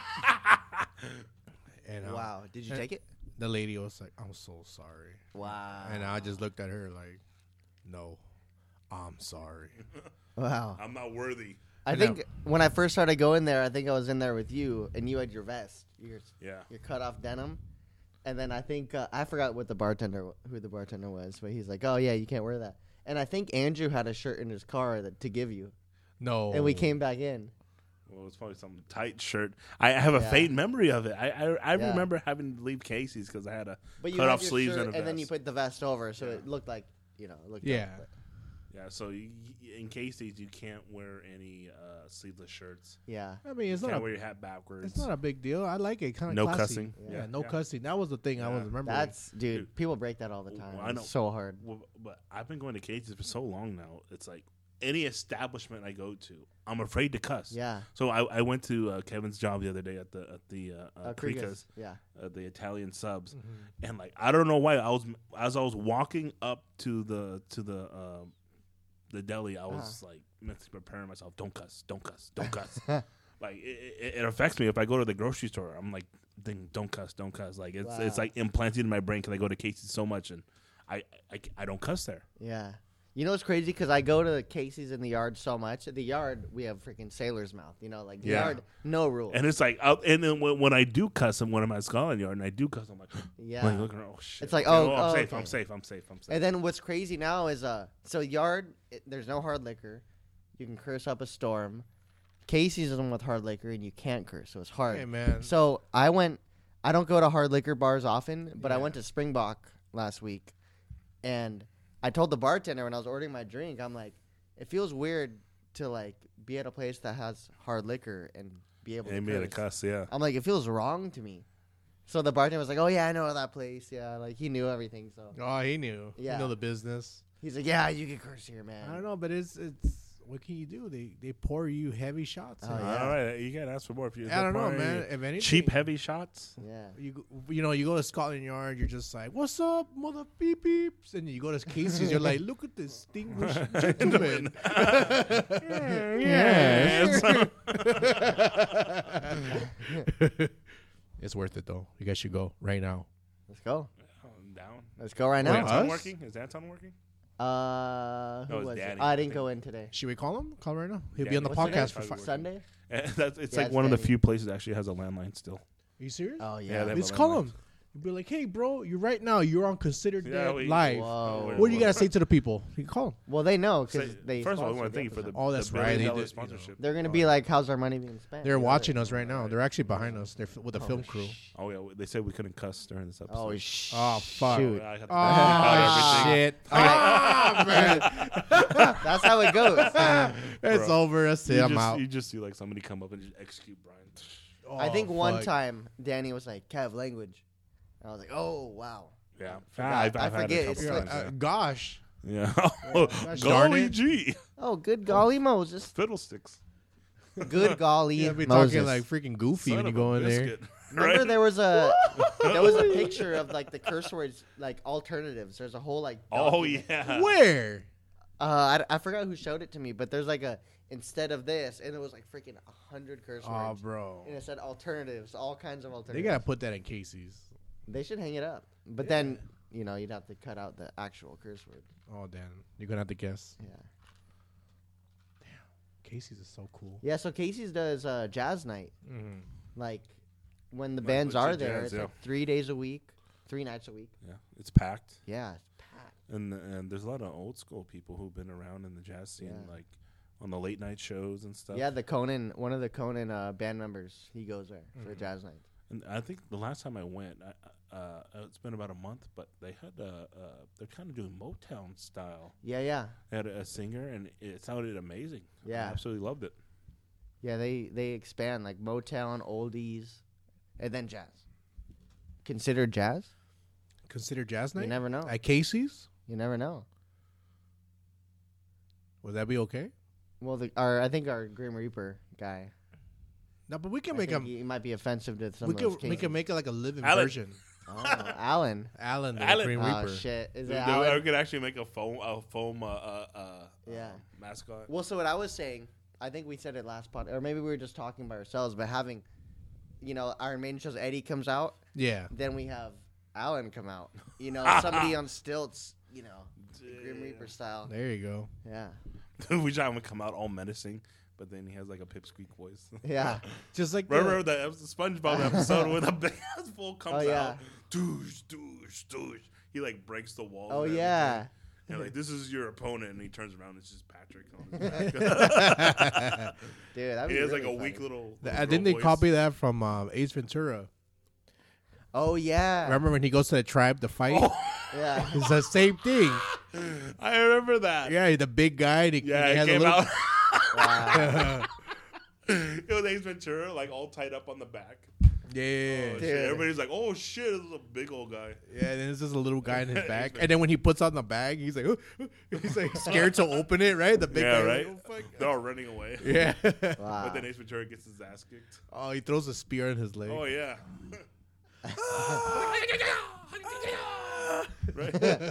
[SPEAKER 2] and uh,
[SPEAKER 3] Wow. Did you
[SPEAKER 2] and-
[SPEAKER 3] take it?
[SPEAKER 2] the lady was like, I'm so sorry.
[SPEAKER 3] Wow.
[SPEAKER 2] And I just looked at her like, no, I'm sorry.
[SPEAKER 3] Wow.
[SPEAKER 1] I'm not worthy.
[SPEAKER 3] I
[SPEAKER 2] And, uh,
[SPEAKER 3] think when I first started going there, I think I was in there with you, and you had your vest, your
[SPEAKER 1] Yeah.
[SPEAKER 3] your cut off denim, and then I think uh, I forgot what the bartender who the bartender was, but he's like, "Oh yeah, you can't wear that." And I think Andrew had a shirt in his car that, to give you,
[SPEAKER 2] No.
[SPEAKER 3] and we came back in.
[SPEAKER 1] Well, it's probably some tight shirt. I have a
[SPEAKER 3] Yeah.
[SPEAKER 1] faint memory of it. I I, I
[SPEAKER 3] Yeah.
[SPEAKER 1] remember having to leave Casey's because I had a
[SPEAKER 3] But you
[SPEAKER 1] cut
[SPEAKER 3] had
[SPEAKER 1] off
[SPEAKER 3] your
[SPEAKER 1] sleeves
[SPEAKER 3] shirt,
[SPEAKER 1] and a
[SPEAKER 3] and then you
[SPEAKER 1] vest.
[SPEAKER 3] put the vest over, so
[SPEAKER 1] Yeah.
[SPEAKER 3] it looked like you know, it looked
[SPEAKER 2] Yeah.
[SPEAKER 3] Like,
[SPEAKER 1] Yeah, so y- y- in Casey's you can't wear any uh, sleeveless shirts.
[SPEAKER 3] yeah.
[SPEAKER 2] I mean, it's
[SPEAKER 1] You
[SPEAKER 2] not
[SPEAKER 1] can't
[SPEAKER 2] a,
[SPEAKER 1] wear your hat backwards.
[SPEAKER 2] it's not a big deal. I like it. Kind of
[SPEAKER 1] No
[SPEAKER 2] classy.
[SPEAKER 1] cussing.
[SPEAKER 2] Yeah,
[SPEAKER 1] Yeah.
[SPEAKER 2] no
[SPEAKER 1] Yeah.
[SPEAKER 2] cussing. That was the thing I
[SPEAKER 1] Yeah.
[SPEAKER 2] was remembering.
[SPEAKER 3] That's dude,
[SPEAKER 1] Dude.
[SPEAKER 3] People break that all the
[SPEAKER 1] Well,
[SPEAKER 3] time.
[SPEAKER 1] I know.
[SPEAKER 3] It's so hard.
[SPEAKER 1] Well, but I've been going to Casey's for so long now. It's like any establishment I go to, I'm afraid to cuss.
[SPEAKER 3] Yeah.
[SPEAKER 1] So I, I went to uh, Kevin's job the other day at the at the uh, uh,
[SPEAKER 3] Uh,
[SPEAKER 1] Krika's,
[SPEAKER 3] Krikas. Yeah.
[SPEAKER 1] uh, the Italian subs,
[SPEAKER 2] Mm-hmm.
[SPEAKER 1] and like I don't know why I was as I was walking up to the to the uh, the deli, I was
[SPEAKER 3] Uh-huh.
[SPEAKER 1] like mentally preparing myself. Don't cuss, don't cuss, don't cuss. Like it, it, it affects me if I go to the grocery store. I'm like, ding, don't cuss, don't cuss. Like it's it's
[SPEAKER 3] Wow.
[SPEAKER 1] like implanted in my brain because I go to Casey's so much and I, I I don't cuss there.
[SPEAKER 3] Yeah. You know what's crazy? Because I go to Casey's in the yard so much. At the yard, we have freaking sailor's mouth. You know, like the
[SPEAKER 1] Yeah.
[SPEAKER 3] yard, no rules.
[SPEAKER 1] And it's like, I'll, and then when, when I do cuss, and when I'm at Scotland Yard and I do cuss, I'm like,
[SPEAKER 3] Yeah.
[SPEAKER 1] like looking around, oh shit.
[SPEAKER 3] It's like,
[SPEAKER 1] Okay,
[SPEAKER 3] oh,
[SPEAKER 1] I'm
[SPEAKER 3] oh,
[SPEAKER 1] safe,
[SPEAKER 3] okay.
[SPEAKER 1] I'm safe, I'm safe, I'm safe.
[SPEAKER 3] And then what's crazy now is uh, so yard, it, there's no hard liquor. You can curse up a storm. Casey's is the one with hard liquor, and you can't curse, so it's hard.
[SPEAKER 2] Hey, man.
[SPEAKER 3] So I went. I don't go to hard liquor bars often, but I
[SPEAKER 2] Yeah.
[SPEAKER 3] went to Springbok last week, and I told the bartender when I was ordering my drink, I'm like, it feels weird to like be at a place that has hard liquor and be able
[SPEAKER 1] They
[SPEAKER 3] to
[SPEAKER 1] made a
[SPEAKER 3] curse.
[SPEAKER 1] cuss, yeah.
[SPEAKER 3] I'm like, it feels wrong to me. So the bartender was like, "Oh yeah, I know that place. Yeah, like he knew everything." So
[SPEAKER 2] Oh, he knew.
[SPEAKER 3] Yeah.
[SPEAKER 2] He knew the business.
[SPEAKER 3] he's like, "Yeah, you can curse here, man."
[SPEAKER 2] I don't know, but it's it's what can you do? They they pour you heavy shots.
[SPEAKER 3] Oh,
[SPEAKER 2] in.
[SPEAKER 3] yeah.
[SPEAKER 1] All right, you gotta ask for more. If you
[SPEAKER 2] I don't know,
[SPEAKER 1] apply
[SPEAKER 2] man. If anything,
[SPEAKER 1] cheap, heavy shots.
[SPEAKER 3] Yeah.
[SPEAKER 2] You go- you know you go to Scotland Yard, you're just like, "What's up, mother beep beeps?" And you go to Casey's, you're like, "Look at this distinguished gentleman."
[SPEAKER 1] Yes.
[SPEAKER 2] It's worth it though. You guys should go right now.
[SPEAKER 3] Let's go.
[SPEAKER 1] I'm down.
[SPEAKER 3] Let's go right
[SPEAKER 1] Is
[SPEAKER 3] now.
[SPEAKER 2] Wait,
[SPEAKER 1] Anton
[SPEAKER 2] us?
[SPEAKER 1] working? Is Anton working?
[SPEAKER 3] Uh, who
[SPEAKER 1] No, it's
[SPEAKER 3] was it?
[SPEAKER 1] Danny,
[SPEAKER 3] I
[SPEAKER 1] I
[SPEAKER 3] didn't
[SPEAKER 1] think.
[SPEAKER 3] go in today.
[SPEAKER 2] Should we call him? Call him right now. He'll be
[SPEAKER 1] Yeah,
[SPEAKER 2] on the
[SPEAKER 3] what's the
[SPEAKER 2] podcast for
[SPEAKER 1] name?
[SPEAKER 2] five.
[SPEAKER 1] Working.
[SPEAKER 3] Sunday.
[SPEAKER 1] And that's, it's
[SPEAKER 3] Yeah,
[SPEAKER 1] like
[SPEAKER 3] it's
[SPEAKER 1] one of the
[SPEAKER 3] Danny.
[SPEAKER 1] few places that actually has a landline still.
[SPEAKER 2] Are you serious?
[SPEAKER 3] Oh
[SPEAKER 1] Yeah,
[SPEAKER 3] yeah.
[SPEAKER 1] they have
[SPEAKER 2] Let's
[SPEAKER 1] a
[SPEAKER 2] call
[SPEAKER 1] landline.
[SPEAKER 2] him. You'll be like, "Hey, bro, you right now. You're on Considered
[SPEAKER 1] Yeah,
[SPEAKER 2] Dead
[SPEAKER 1] we-
[SPEAKER 2] live.
[SPEAKER 3] Whoa.
[SPEAKER 2] What do you gotta say to the people? You can call him.
[SPEAKER 3] well, they know
[SPEAKER 1] Say-
[SPEAKER 3] because they.
[SPEAKER 1] first of all, we
[SPEAKER 3] sponsored
[SPEAKER 1] want to
[SPEAKER 3] the
[SPEAKER 1] thank you for the,
[SPEAKER 3] episode.
[SPEAKER 2] Oh, that's
[SPEAKER 1] the
[SPEAKER 2] right,
[SPEAKER 1] billion
[SPEAKER 2] they
[SPEAKER 1] dollar
[SPEAKER 2] did, you know.
[SPEAKER 1] sponsorship.
[SPEAKER 3] They're gonna be like, "How's our money being spent?"
[SPEAKER 2] They're
[SPEAKER 3] You know,
[SPEAKER 2] watching
[SPEAKER 3] they-
[SPEAKER 2] us right now. They're actually behind us. They're f- with a
[SPEAKER 3] Oh,
[SPEAKER 2] film crew.
[SPEAKER 3] sh-
[SPEAKER 1] Oh yeah, they said we couldn't cuss during this episode.
[SPEAKER 3] Oh sh.
[SPEAKER 2] Oh fuck!
[SPEAKER 3] Shoot.
[SPEAKER 1] I had to
[SPEAKER 2] Oh
[SPEAKER 1] cut everything.
[SPEAKER 2] shit! Ah, man,
[SPEAKER 3] That's how it goes.
[SPEAKER 2] it's
[SPEAKER 1] Bro.
[SPEAKER 2] over. That's it.
[SPEAKER 1] You
[SPEAKER 2] I'm
[SPEAKER 1] just,
[SPEAKER 2] out.
[SPEAKER 1] you just see like somebody come up and just execute Brian.
[SPEAKER 3] I think
[SPEAKER 2] Oh,
[SPEAKER 3] one
[SPEAKER 2] fuck.
[SPEAKER 3] time Danny was like, "Kev, language," and I was like, "Oh wow."
[SPEAKER 1] Yeah,
[SPEAKER 3] Forgot.
[SPEAKER 1] I've,
[SPEAKER 3] I
[SPEAKER 1] I've had
[SPEAKER 3] forget.
[SPEAKER 1] it a
[SPEAKER 3] It's
[SPEAKER 1] couple
[SPEAKER 2] You're
[SPEAKER 3] like-
[SPEAKER 2] like,
[SPEAKER 1] times.
[SPEAKER 2] uh, gosh,
[SPEAKER 1] yeah.
[SPEAKER 2] gosh darn
[SPEAKER 1] Golly
[SPEAKER 2] it.
[SPEAKER 1] gee,
[SPEAKER 3] Oh, good golly Moses.
[SPEAKER 1] fiddlesticks.
[SPEAKER 3] Good golly
[SPEAKER 2] Yeah, be
[SPEAKER 3] Moses.
[SPEAKER 2] talking like freaking goofy
[SPEAKER 1] Son
[SPEAKER 2] when you
[SPEAKER 1] of
[SPEAKER 2] go
[SPEAKER 1] a
[SPEAKER 2] in there.
[SPEAKER 1] biscuit.
[SPEAKER 3] Remember
[SPEAKER 1] Right?
[SPEAKER 3] there was a there was a picture of like the curse words like alternatives. There's a whole like
[SPEAKER 1] Oh
[SPEAKER 3] document.
[SPEAKER 1] yeah.
[SPEAKER 2] Where?
[SPEAKER 3] Uh, I, I forgot who showed it to me, but there's like a instead of this, and it was like freaking a hundred curse
[SPEAKER 2] Oh,
[SPEAKER 3] words,
[SPEAKER 2] bro.
[SPEAKER 3] and it said alternatives, all kinds of
[SPEAKER 2] They
[SPEAKER 3] alternatives.
[SPEAKER 2] gotta put that in Casey's.
[SPEAKER 3] They should hang it up, but then you know you'd have to cut out the actual curse word.
[SPEAKER 2] Oh damn, you're gonna have to guess.
[SPEAKER 3] Yeah,
[SPEAKER 2] Casey's is so cool.
[SPEAKER 3] yeah. So Casey's does uh, jazz night,
[SPEAKER 2] Mm-hmm.
[SPEAKER 3] like when the
[SPEAKER 1] Like
[SPEAKER 3] bands
[SPEAKER 1] legit
[SPEAKER 3] are there.
[SPEAKER 1] jazz,
[SPEAKER 3] it's
[SPEAKER 1] yeah.
[SPEAKER 3] like three days a week, three nights a week.
[SPEAKER 1] Yeah, it's packed,
[SPEAKER 3] Yeah, it's packed.
[SPEAKER 1] and and there's a lot of old school people who've been around in the jazz scene,
[SPEAKER 3] Yeah.
[SPEAKER 1] like on the late night shows and stuff.
[SPEAKER 3] Yeah, the Conan, one of the Conan uh, band members, he goes there for
[SPEAKER 2] Mhm.
[SPEAKER 3] jazz night.
[SPEAKER 1] And I think the last time I went, I, uh, it's been about a month, but they had uh, uh, they're kind of doing Motown style.
[SPEAKER 3] Yeah, yeah,
[SPEAKER 1] They had a, a singer, and it sounded amazing.
[SPEAKER 3] Yeah.
[SPEAKER 1] I absolutely loved it.
[SPEAKER 3] yeah. They they expand like Motown, oldies, and then jazz. Consider jazz.
[SPEAKER 2] Consider jazz night
[SPEAKER 3] You never know.
[SPEAKER 2] at Casey's.
[SPEAKER 3] You never know.
[SPEAKER 2] Would that be okay?
[SPEAKER 3] Well, the, our I think our Grim Reaper guy.
[SPEAKER 2] No, but we can
[SPEAKER 3] I
[SPEAKER 2] make
[SPEAKER 3] think
[SPEAKER 2] him.
[SPEAKER 3] he might be offensive to some
[SPEAKER 2] We
[SPEAKER 3] of those
[SPEAKER 2] can we can
[SPEAKER 3] cases.
[SPEAKER 2] make it like a living
[SPEAKER 1] Alan.
[SPEAKER 2] version.
[SPEAKER 3] Oh, Alan.
[SPEAKER 2] Alan, the
[SPEAKER 1] Alan.
[SPEAKER 2] Green
[SPEAKER 3] Oh
[SPEAKER 2] Reaper.
[SPEAKER 3] shit! Is
[SPEAKER 1] They,
[SPEAKER 3] it
[SPEAKER 1] they
[SPEAKER 3] Alan?
[SPEAKER 1] could actually make a foam a foam uh, uh, uh,
[SPEAKER 3] Yeah.
[SPEAKER 1] um, mascot.
[SPEAKER 3] Well, so what I was saying, I think we said it last pod, or maybe we were just talking by ourselves, but having, you know, Iron Maiden shows Eddie comes out,
[SPEAKER 2] Yeah.
[SPEAKER 3] then we have Alan come out. You know, somebody on stilts. You know, the Grim Reaper style.
[SPEAKER 2] There you go.
[SPEAKER 3] Yeah.
[SPEAKER 1] we try to come out all menacing, but then he has like a pipsqueak voice.
[SPEAKER 3] Yeah.
[SPEAKER 2] Just like
[SPEAKER 1] Remember
[SPEAKER 2] the,
[SPEAKER 1] that episode, SpongeBob episode where the big ass bull comes
[SPEAKER 3] Oh, yeah.
[SPEAKER 1] out, douche, douche, douche. He like breaks the wall.
[SPEAKER 3] Oh
[SPEAKER 1] and
[SPEAKER 3] yeah.
[SPEAKER 1] everything. And like this is your opponent, and he turns around, and it's just Patrick on his back.
[SPEAKER 3] Dude, that
[SPEAKER 1] he has like a
[SPEAKER 3] really
[SPEAKER 1] weak
[SPEAKER 3] funny.
[SPEAKER 1] little.
[SPEAKER 2] the-
[SPEAKER 1] little
[SPEAKER 2] didn't they
[SPEAKER 1] voice.
[SPEAKER 2] copy that from um, Ace Ventura?
[SPEAKER 3] Oh yeah.
[SPEAKER 2] Remember when he goes to the tribe to fight?
[SPEAKER 3] Yeah.
[SPEAKER 2] It's the same thing.
[SPEAKER 1] I remember that.
[SPEAKER 2] Yeah, the big guy. And he,
[SPEAKER 1] Yeah,
[SPEAKER 2] he
[SPEAKER 1] it
[SPEAKER 2] has a
[SPEAKER 1] came
[SPEAKER 2] little,
[SPEAKER 1] out.
[SPEAKER 3] Wow.
[SPEAKER 1] It was Ace Ventura, like all tied up on the back.
[SPEAKER 2] Yeah,
[SPEAKER 1] Oh,
[SPEAKER 3] Dude.
[SPEAKER 1] shit. Everybody's like, "Oh shit, this is a big old guy."
[SPEAKER 2] yeah. And then there's just a little guy in his
[SPEAKER 1] He's
[SPEAKER 2] back,
[SPEAKER 1] like-
[SPEAKER 2] and then when he puts on the bag, he's like, he's like scared to open it. Right, the big
[SPEAKER 1] Yeah,
[SPEAKER 2] guy.
[SPEAKER 1] right.
[SPEAKER 2] Like, oh, fuck.
[SPEAKER 1] They're all running away.
[SPEAKER 2] Yeah.
[SPEAKER 3] Wow.
[SPEAKER 1] But then Ace Ventura gets his ass kicked.
[SPEAKER 2] Oh, he throws a spear in his leg.
[SPEAKER 1] Oh yeah. right.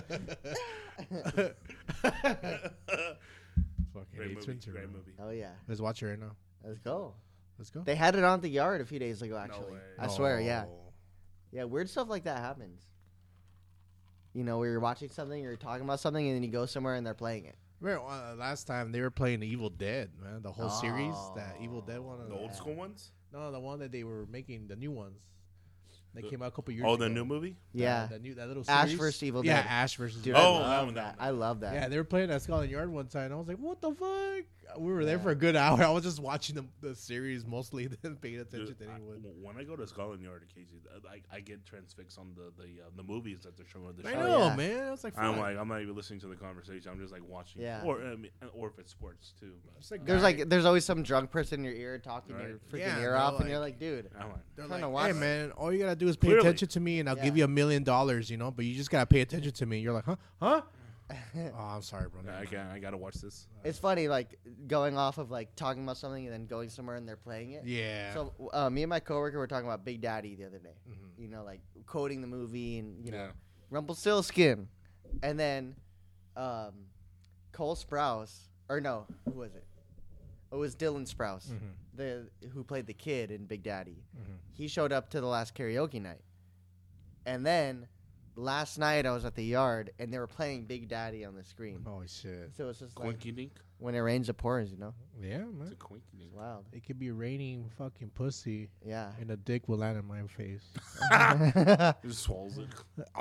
[SPEAKER 2] Fucking
[SPEAKER 1] Great
[SPEAKER 2] Ace
[SPEAKER 1] movie.
[SPEAKER 2] Ventura.
[SPEAKER 1] Great movie.
[SPEAKER 3] Oh yeah.
[SPEAKER 2] Let's watch it right now.
[SPEAKER 3] Let's go.
[SPEAKER 2] Let's go.
[SPEAKER 3] They had it on at the yard a few days ago. Actually,
[SPEAKER 1] way.
[SPEAKER 3] I swear. Yeah.
[SPEAKER 2] Oh.
[SPEAKER 3] Yeah. Weird stuff like that happens. You know, where you're watching something, or you're talking about something, and then you go somewhere and they're playing it.
[SPEAKER 2] Remember uh, last time they were playing Evil Dead, man? The whole series, that Evil Dead one.
[SPEAKER 1] The old
[SPEAKER 3] Yeah.
[SPEAKER 1] school ones.
[SPEAKER 2] No, the one that they were making, the new ones. That
[SPEAKER 1] The-
[SPEAKER 2] came out a couple years
[SPEAKER 1] Oh,
[SPEAKER 2] ago.
[SPEAKER 1] the new movie.
[SPEAKER 3] Yeah.
[SPEAKER 2] The new, that little
[SPEAKER 3] Ash
[SPEAKER 2] series.
[SPEAKER 3] versus Evil
[SPEAKER 2] Yeah,
[SPEAKER 3] Dead.
[SPEAKER 2] Ash versus
[SPEAKER 3] Dude,
[SPEAKER 1] Oh,
[SPEAKER 3] I
[SPEAKER 1] that
[SPEAKER 3] love
[SPEAKER 1] one,
[SPEAKER 3] that.
[SPEAKER 1] that one.
[SPEAKER 3] I love that.
[SPEAKER 2] Yeah, they were playing at Scotland Yard one time. And I was like, what the fuck? We were there
[SPEAKER 3] Yeah.
[SPEAKER 2] for a good hour. I was just watching the, the series mostly, then paying attention
[SPEAKER 1] Dude,
[SPEAKER 2] to
[SPEAKER 1] I-
[SPEAKER 2] anyone.
[SPEAKER 1] when I go to Scotland Yard to Casey, I, I get transfixed on the the, uh, the movies that they're showing. The
[SPEAKER 2] I
[SPEAKER 1] show.
[SPEAKER 2] know,
[SPEAKER 3] yeah.
[SPEAKER 2] man. I was like,
[SPEAKER 1] I'm
[SPEAKER 2] fuck.
[SPEAKER 1] like, I'm not even listening to the conversation. I'm just like watching.
[SPEAKER 3] Yeah.
[SPEAKER 1] Or I mean, or if it's sports too. But
[SPEAKER 2] It's like
[SPEAKER 3] There's
[SPEAKER 2] guy-
[SPEAKER 3] like, there's always some drunk person in your ear talking
[SPEAKER 1] Right.
[SPEAKER 3] your freaking
[SPEAKER 2] Yeah,
[SPEAKER 3] ear
[SPEAKER 2] they're
[SPEAKER 3] off, and you're
[SPEAKER 2] like-
[SPEAKER 3] like, dude.
[SPEAKER 1] I'm like,
[SPEAKER 2] They're
[SPEAKER 3] trying to
[SPEAKER 2] like, hey,
[SPEAKER 3] watch-
[SPEAKER 2] man, all you gotta do is pay
[SPEAKER 1] Clearly.
[SPEAKER 2] attention to me, and I'll
[SPEAKER 3] Yeah.
[SPEAKER 2] give you a million dollars, you know. But you just gotta pay attention to me. You're like, huh, huh? Oh, I'm sorry, bro.
[SPEAKER 1] I can't. I gotta watch this.
[SPEAKER 3] It's funny, like going off of like talking about something and then going somewhere and they're playing it.
[SPEAKER 2] Yeah.
[SPEAKER 3] So uh, me and my coworker were talking about Big Daddy the other day.
[SPEAKER 2] Mhm.
[SPEAKER 3] You know, like quoting the movie and you know
[SPEAKER 1] Yeah.
[SPEAKER 3] Rumpelstiltskin, and then um, Cole Sprouse, or no, who was it? It was Dylan Sprouse,
[SPEAKER 2] Mhm.
[SPEAKER 3] the who played the kid in Big Daddy.
[SPEAKER 2] Mhm.
[SPEAKER 3] He showed up to the last karaoke night, and then last night I was at the yard and they were playing Big Daddy on the screen.
[SPEAKER 2] Oh shit.
[SPEAKER 3] So it's just like
[SPEAKER 1] Quinky dink.
[SPEAKER 3] when it rains, it pours. You know,
[SPEAKER 2] Yeah,
[SPEAKER 1] It's
[SPEAKER 2] man.
[SPEAKER 1] a quinky dink.
[SPEAKER 3] it's wild.
[SPEAKER 2] It could be raining fucking pussy,
[SPEAKER 3] Yeah.
[SPEAKER 2] and a dick will land in my face.
[SPEAKER 1] It just swallows it.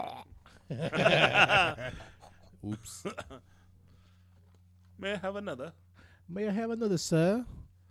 [SPEAKER 2] Oops.
[SPEAKER 1] May I have another?
[SPEAKER 2] May I have another, sir?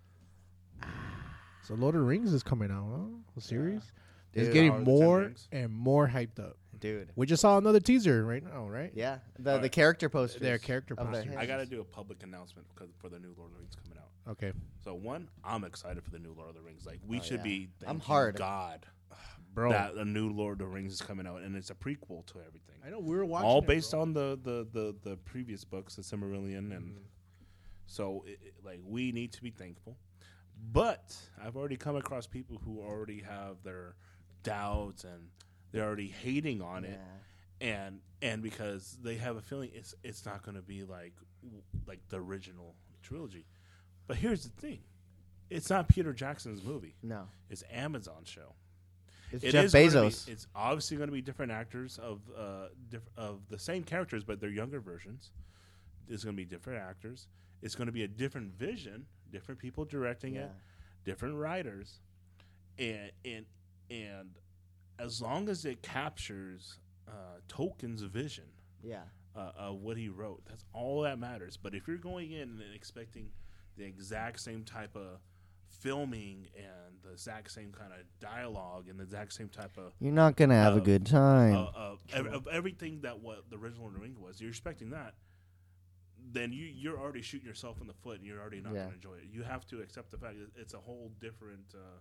[SPEAKER 2] So Lord of the Rings is coming out, huh? The series. It's
[SPEAKER 3] Dude.
[SPEAKER 2] getting
[SPEAKER 1] Power of the Ten
[SPEAKER 2] more
[SPEAKER 1] Rings.
[SPEAKER 2] and more hyped up.
[SPEAKER 3] Dude.
[SPEAKER 2] We just saw another teaser right now, right?
[SPEAKER 3] Yeah. The
[SPEAKER 1] Alright.
[SPEAKER 3] the character posters.
[SPEAKER 2] Their character
[SPEAKER 3] of their
[SPEAKER 2] posters.
[SPEAKER 1] I gotta
[SPEAKER 3] hands.
[SPEAKER 1] do a public announcement because for the new Lord of the Rings coming out.
[SPEAKER 2] Okay.
[SPEAKER 1] So one, I'm excited for the new Lord of the Rings. Like we
[SPEAKER 3] Oh,
[SPEAKER 1] should
[SPEAKER 3] yeah.
[SPEAKER 1] be.
[SPEAKER 3] I'm
[SPEAKER 1] thanking
[SPEAKER 3] hard.
[SPEAKER 1] God,
[SPEAKER 2] Bro.
[SPEAKER 1] that a new Lord of the Rings is coming out, and it's a prequel to everything.
[SPEAKER 2] I know we were watching
[SPEAKER 1] All
[SPEAKER 2] it,
[SPEAKER 1] based
[SPEAKER 2] bro.
[SPEAKER 1] on the, the, the, the previous books, the Silmarillion, and so it, it- like we need to be thankful. But I've already come across people who already have their doubts and they're already hating on it,
[SPEAKER 3] Yeah.
[SPEAKER 1] and and because they have a feeling it's it's not going to be like like the original trilogy. But here's the thing: it's not Peter Jackson's movie;
[SPEAKER 3] No.
[SPEAKER 1] it's Amazon's show.
[SPEAKER 3] It's
[SPEAKER 1] It
[SPEAKER 3] Jeff
[SPEAKER 1] is gonna be-
[SPEAKER 3] Bezos.
[SPEAKER 1] it's obviously going to be different actors of uh diff- of the same characters, but they're younger versions. It's going to be different actors. It's going to be a different vision, different people directing it,
[SPEAKER 3] Yeah.
[SPEAKER 1] different writers, and and and as long as it captures uh, Tolkien's vision
[SPEAKER 3] Yeah.
[SPEAKER 1] uh, of what he wrote, that's all that matters. But if you're going in and expecting the exact same type of filming and the exact same kind of dialogue and the exact same type of
[SPEAKER 3] You're not gonna have
[SPEAKER 1] Uh,
[SPEAKER 3] a good time.
[SPEAKER 1] uh, uh, ev- of everything that what the original Lord of the Rings was. You're expecting that, then you you're already shooting yourself in the foot, and you're already not
[SPEAKER 3] Yeah.
[SPEAKER 1] going to enjoy it. You have to accept the fact that it's a whole different uh,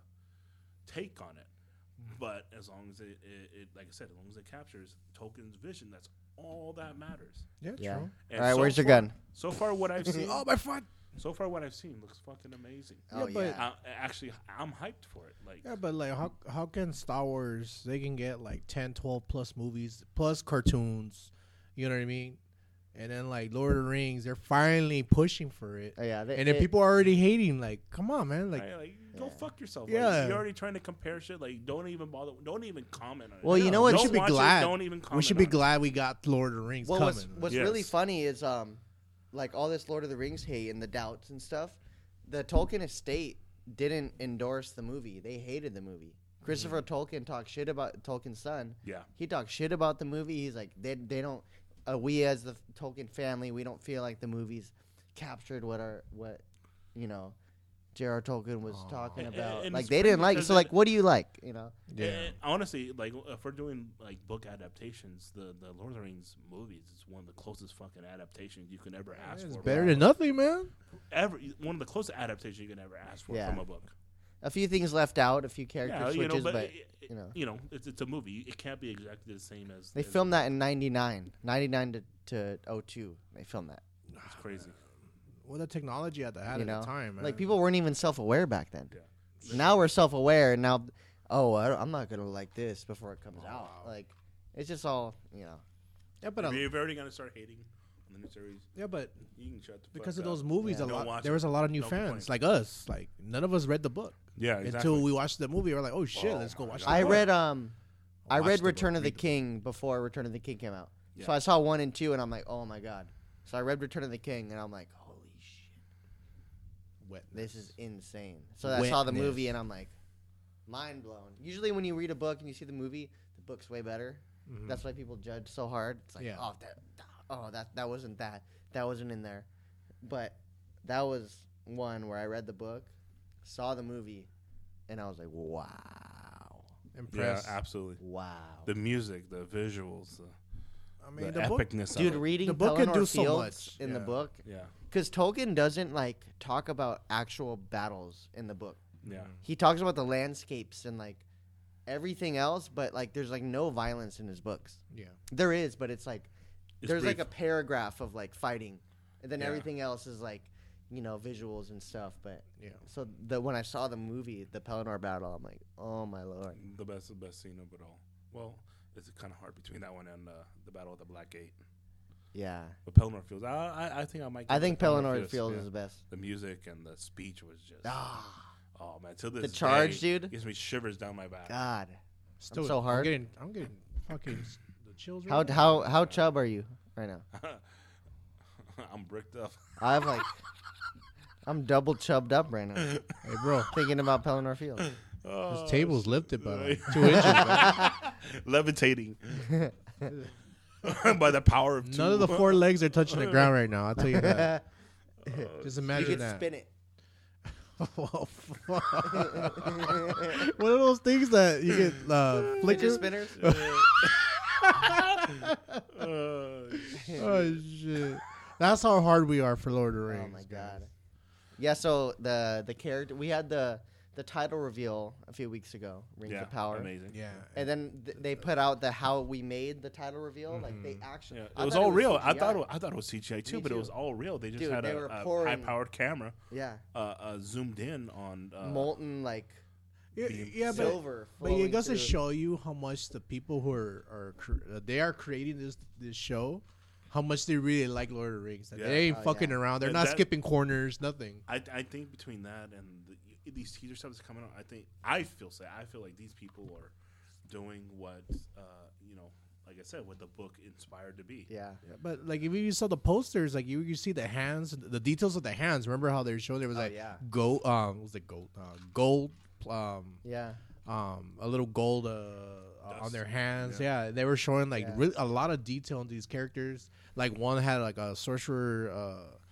[SPEAKER 1] take on it. But as long as it, it, it, like I said, as long as it captures Tolkien's vision, that's all that matters.
[SPEAKER 2] Yeah,
[SPEAKER 3] yeah.
[SPEAKER 2] true.
[SPEAKER 1] And
[SPEAKER 3] All right,
[SPEAKER 1] so
[SPEAKER 3] where's your
[SPEAKER 1] far-
[SPEAKER 3] gun?
[SPEAKER 1] So far, what I've seen,
[SPEAKER 2] Oh, my foot.
[SPEAKER 1] so far what I've seen looks fucking amazing.
[SPEAKER 3] Oh
[SPEAKER 2] Yeah, but-
[SPEAKER 3] yeah.
[SPEAKER 1] I, actually, I'm hyped for it. Like,
[SPEAKER 2] Yeah, but like, how how can Star Wars, they can get like ten, twelve plus movies plus cartoons, you know what I mean? And then like Lord of the Rings, they're finally pushing for it,
[SPEAKER 3] Oh, yeah. They,
[SPEAKER 2] and then
[SPEAKER 3] it-
[SPEAKER 2] people are already hating. Like, come on, man! Like,
[SPEAKER 1] I- like, go
[SPEAKER 3] Yeah.
[SPEAKER 1] fuck yourself.
[SPEAKER 2] Yeah.
[SPEAKER 1] Like, you're already trying to compare shit. Like, don't even bother. Don't even comment on it.
[SPEAKER 3] Well, you know what?
[SPEAKER 1] Don't
[SPEAKER 2] We should be
[SPEAKER 1] watch it,
[SPEAKER 2] glad.
[SPEAKER 1] don't even comment
[SPEAKER 2] we should be
[SPEAKER 1] on it.
[SPEAKER 2] glad we got Lord of the Rings
[SPEAKER 3] Well,
[SPEAKER 2] coming.
[SPEAKER 3] what's, what's
[SPEAKER 1] Yes.
[SPEAKER 3] really funny is um, like all this Lord of the Rings hate and the doubts and stuff. The Tolkien estate didn't endorse the movie. They hated the movie. Christopher Tolkien talked shit about Tolkien's son.
[SPEAKER 1] Yeah.
[SPEAKER 3] He talked shit about the movie. He's like, they they don't. Uh, we as the Tolkien family, we don't feel like the movies captured what our what, you know, J R R Tolkien was
[SPEAKER 2] Aw.
[SPEAKER 3] talking
[SPEAKER 1] And-
[SPEAKER 3] about.
[SPEAKER 1] and
[SPEAKER 3] like
[SPEAKER 1] it's
[SPEAKER 3] they
[SPEAKER 1] crazy
[SPEAKER 3] didn't like it.
[SPEAKER 1] because
[SPEAKER 3] So
[SPEAKER 1] it-
[SPEAKER 3] like, what do you like? You know?
[SPEAKER 2] yeah,
[SPEAKER 1] And honestly, like if we're doing like book adaptations, the the Lord of the Rings movies is one of the closest fucking adaptations you can ever ask
[SPEAKER 2] it's
[SPEAKER 1] for.
[SPEAKER 2] better
[SPEAKER 1] from
[SPEAKER 2] than
[SPEAKER 1] a book.
[SPEAKER 2] nothing, man.
[SPEAKER 1] Ever one of the closest adaptations you can ever ask for
[SPEAKER 3] Yeah.
[SPEAKER 1] from a book.
[SPEAKER 3] A few things left out, a few character
[SPEAKER 1] Yeah, you
[SPEAKER 3] switches,
[SPEAKER 1] know, but,
[SPEAKER 3] but
[SPEAKER 1] it- it-
[SPEAKER 3] you know.
[SPEAKER 1] you know, it's it's a movie. It can't be exactly the same as
[SPEAKER 3] they
[SPEAKER 1] as-
[SPEAKER 3] filmed that in ninety-nine. ninety-nine to, to oh two. They filmed that.
[SPEAKER 1] It's crazy.
[SPEAKER 2] What the technology at the had
[SPEAKER 3] you
[SPEAKER 2] at
[SPEAKER 3] know?
[SPEAKER 2] the time, man.
[SPEAKER 3] Like people weren't even self-aware back then.
[SPEAKER 1] Yeah.
[SPEAKER 3] Now we're self-aware, and now, oh, I don't, I'm not gonna like this before it comes
[SPEAKER 2] Oh,
[SPEAKER 3] out.
[SPEAKER 2] wow.
[SPEAKER 3] Like, it's just all you know.
[SPEAKER 2] yeah, but
[SPEAKER 1] If
[SPEAKER 2] uh,
[SPEAKER 1] you're already gonna start hating on the new series,
[SPEAKER 2] yeah, but
[SPEAKER 1] you can shut the
[SPEAKER 2] because
[SPEAKER 1] fuck
[SPEAKER 2] of
[SPEAKER 1] up.
[SPEAKER 2] those movies,
[SPEAKER 3] Yeah.
[SPEAKER 2] a
[SPEAKER 1] Don't
[SPEAKER 2] lot
[SPEAKER 1] watch
[SPEAKER 2] there
[SPEAKER 1] it.
[SPEAKER 2] was a lot of new
[SPEAKER 1] Don't
[SPEAKER 2] fans
[SPEAKER 1] complain.
[SPEAKER 2] like us. Like none of us read the book
[SPEAKER 1] Yeah, exactly.
[SPEAKER 2] until we watched the movie. We're like, oh shit,
[SPEAKER 1] Oh
[SPEAKER 2] let's go
[SPEAKER 1] my
[SPEAKER 2] watch.
[SPEAKER 1] God.
[SPEAKER 2] the
[SPEAKER 3] I
[SPEAKER 2] book.
[SPEAKER 3] read um, I
[SPEAKER 2] Watch
[SPEAKER 3] read
[SPEAKER 2] the book,
[SPEAKER 3] Return of the
[SPEAKER 2] read the book.
[SPEAKER 3] King before Return of the King came out. So
[SPEAKER 1] Yeah.
[SPEAKER 3] I saw one and two, and I'm like, oh my god. So I read Return of the King, and I'm like, holy shit,
[SPEAKER 2] Wetness.
[SPEAKER 3] this is insane. So I saw the
[SPEAKER 2] Wetness.
[SPEAKER 3] movie, and I'm like, mind blown. Usually when you read a book and you see the movie, the book's way better.
[SPEAKER 2] Mhm.
[SPEAKER 3] That's why people judge so hard. It's like,
[SPEAKER 2] Yeah.
[SPEAKER 3] oh, that, oh, that, that wasn't that, that wasn't in there. But that was one where I read the book, saw the movie, and I was like, wow,
[SPEAKER 1] yeah,
[SPEAKER 2] impressed.
[SPEAKER 1] absolutely.
[SPEAKER 3] wow.
[SPEAKER 1] The music, the visuals, the,
[SPEAKER 2] I mean,
[SPEAKER 1] the,
[SPEAKER 2] the, book.
[SPEAKER 1] epicness
[SPEAKER 3] Dude,
[SPEAKER 1] of it.
[SPEAKER 3] reading
[SPEAKER 2] the book can
[SPEAKER 3] Pelennor
[SPEAKER 2] do so
[SPEAKER 3] Fields
[SPEAKER 2] much,
[SPEAKER 3] in the
[SPEAKER 2] yeah.
[SPEAKER 3] book,
[SPEAKER 1] Yeah,
[SPEAKER 3] because Tolkien doesn't like talk about actual battles in the book.
[SPEAKER 1] yeah.
[SPEAKER 3] He talks about the landscapes and like everything else, but like there's like no violence in his books.
[SPEAKER 2] Yeah,
[SPEAKER 3] There is, but it's like
[SPEAKER 1] It's
[SPEAKER 3] there's like
[SPEAKER 1] brief.
[SPEAKER 3] a paragraph of like fighting, and then
[SPEAKER 1] Yeah.
[SPEAKER 3] everything else is like, you know, visuals and stuff. But
[SPEAKER 2] yeah.
[SPEAKER 3] so the when I saw the movie, the Pelennor battle, I'm like, oh my lord.
[SPEAKER 1] the best, the best scene of it all. Well, it's kind of hard between that one and uh, the Battle of the Black Gate.
[SPEAKER 3] Yeah,
[SPEAKER 1] But Pelennor Fields, I, I, I think I might.
[SPEAKER 3] I
[SPEAKER 1] give
[SPEAKER 3] think
[SPEAKER 1] it
[SPEAKER 3] Pelennor
[SPEAKER 1] Fields,
[SPEAKER 3] Fields
[SPEAKER 1] yeah.
[SPEAKER 3] is the best.
[SPEAKER 1] The music and the speech was just.
[SPEAKER 3] Ah,
[SPEAKER 1] Oh man, till this
[SPEAKER 3] charge,
[SPEAKER 1] day,
[SPEAKER 3] dude?
[SPEAKER 1] gives me shivers down my back.
[SPEAKER 3] God.
[SPEAKER 2] Still,
[SPEAKER 3] so hard.
[SPEAKER 2] I'm getting, I'm getting fucking s- the chills.
[SPEAKER 3] How
[SPEAKER 2] Right now.
[SPEAKER 3] how how chub are you right now?
[SPEAKER 1] I'm bricked up.
[SPEAKER 3] I have like, I'm double chubbed up right now,
[SPEAKER 2] Hey, bro,
[SPEAKER 3] thinking about Pelennor Fields.
[SPEAKER 1] Oh,
[SPEAKER 2] this table's lifted by like
[SPEAKER 1] shit.
[SPEAKER 2] two inches. Man.
[SPEAKER 1] Levitating by the power of two.
[SPEAKER 2] None of the four legs are touching the ground right now. I'll tell you that. Just
[SPEAKER 3] You
[SPEAKER 2] imagine
[SPEAKER 3] can
[SPEAKER 2] that.
[SPEAKER 3] spin it.
[SPEAKER 2] Oh, fuck. One of those things that you get uh, flicker.
[SPEAKER 3] Fidget spinners.
[SPEAKER 1] Uh,
[SPEAKER 2] Oh shit! That's how hard we are for Lord of the Rings.
[SPEAKER 3] Oh my
[SPEAKER 2] guys.
[SPEAKER 3] god. Yeah, so the the character we had the the title reveal a few weeks ago, Rings
[SPEAKER 1] yeah,
[SPEAKER 3] of Power.
[SPEAKER 1] amazing.
[SPEAKER 2] Yeah.
[SPEAKER 3] And then th- they put out the how we made the title reveal. Like they actually,
[SPEAKER 1] Yeah, it
[SPEAKER 3] I
[SPEAKER 1] was
[SPEAKER 3] thought
[SPEAKER 1] all real. I
[SPEAKER 3] C G I.
[SPEAKER 1] thought it, I thought it was C G I too,
[SPEAKER 3] Me
[SPEAKER 1] but it
[SPEAKER 3] too.
[SPEAKER 1] was all real. They just
[SPEAKER 3] Dude,
[SPEAKER 1] had
[SPEAKER 3] they
[SPEAKER 1] a,
[SPEAKER 3] were
[SPEAKER 1] a
[SPEAKER 3] pouring-
[SPEAKER 1] high-powered camera
[SPEAKER 3] Yeah,
[SPEAKER 1] uh, uh, zoomed in on uh,
[SPEAKER 3] molten like
[SPEAKER 2] Yeah,
[SPEAKER 1] being
[SPEAKER 2] yeah, but
[SPEAKER 3] silver.
[SPEAKER 2] but it
[SPEAKER 3] flowing
[SPEAKER 2] goes to
[SPEAKER 3] through.
[SPEAKER 2] show you how much the people who are are cr- uh, they are creating this this show, how much they really like Lord of the Rings. That
[SPEAKER 1] Yeah.
[SPEAKER 2] They ain't
[SPEAKER 3] Oh,
[SPEAKER 2] fucking
[SPEAKER 3] yeah.
[SPEAKER 2] around. They're
[SPEAKER 1] And
[SPEAKER 2] not
[SPEAKER 1] that-
[SPEAKER 2] skipping corners. Nothing.
[SPEAKER 1] I, I think between that and the, these teaser stuff that's coming out, I think I feel say I feel like these people are doing what uh, you know, like I said, what the book inspired to be.
[SPEAKER 3] Yeah.
[SPEAKER 2] Yeah, but like if you saw the posters, like you you see the hands, the details of the hands. Remember how they were showing there was
[SPEAKER 3] Oh,
[SPEAKER 2] like
[SPEAKER 3] yeah.
[SPEAKER 2] gold, um, what was it gold, uh, gold, um,
[SPEAKER 3] Yeah.
[SPEAKER 2] um, a little gold uh, uh, on
[SPEAKER 1] Dust.
[SPEAKER 2] their hands.
[SPEAKER 1] Yeah.
[SPEAKER 2] Yeah, they were showing like
[SPEAKER 3] Yeah.
[SPEAKER 2] really a lot of detail on these characters. Like one had like a sorcerer, uh,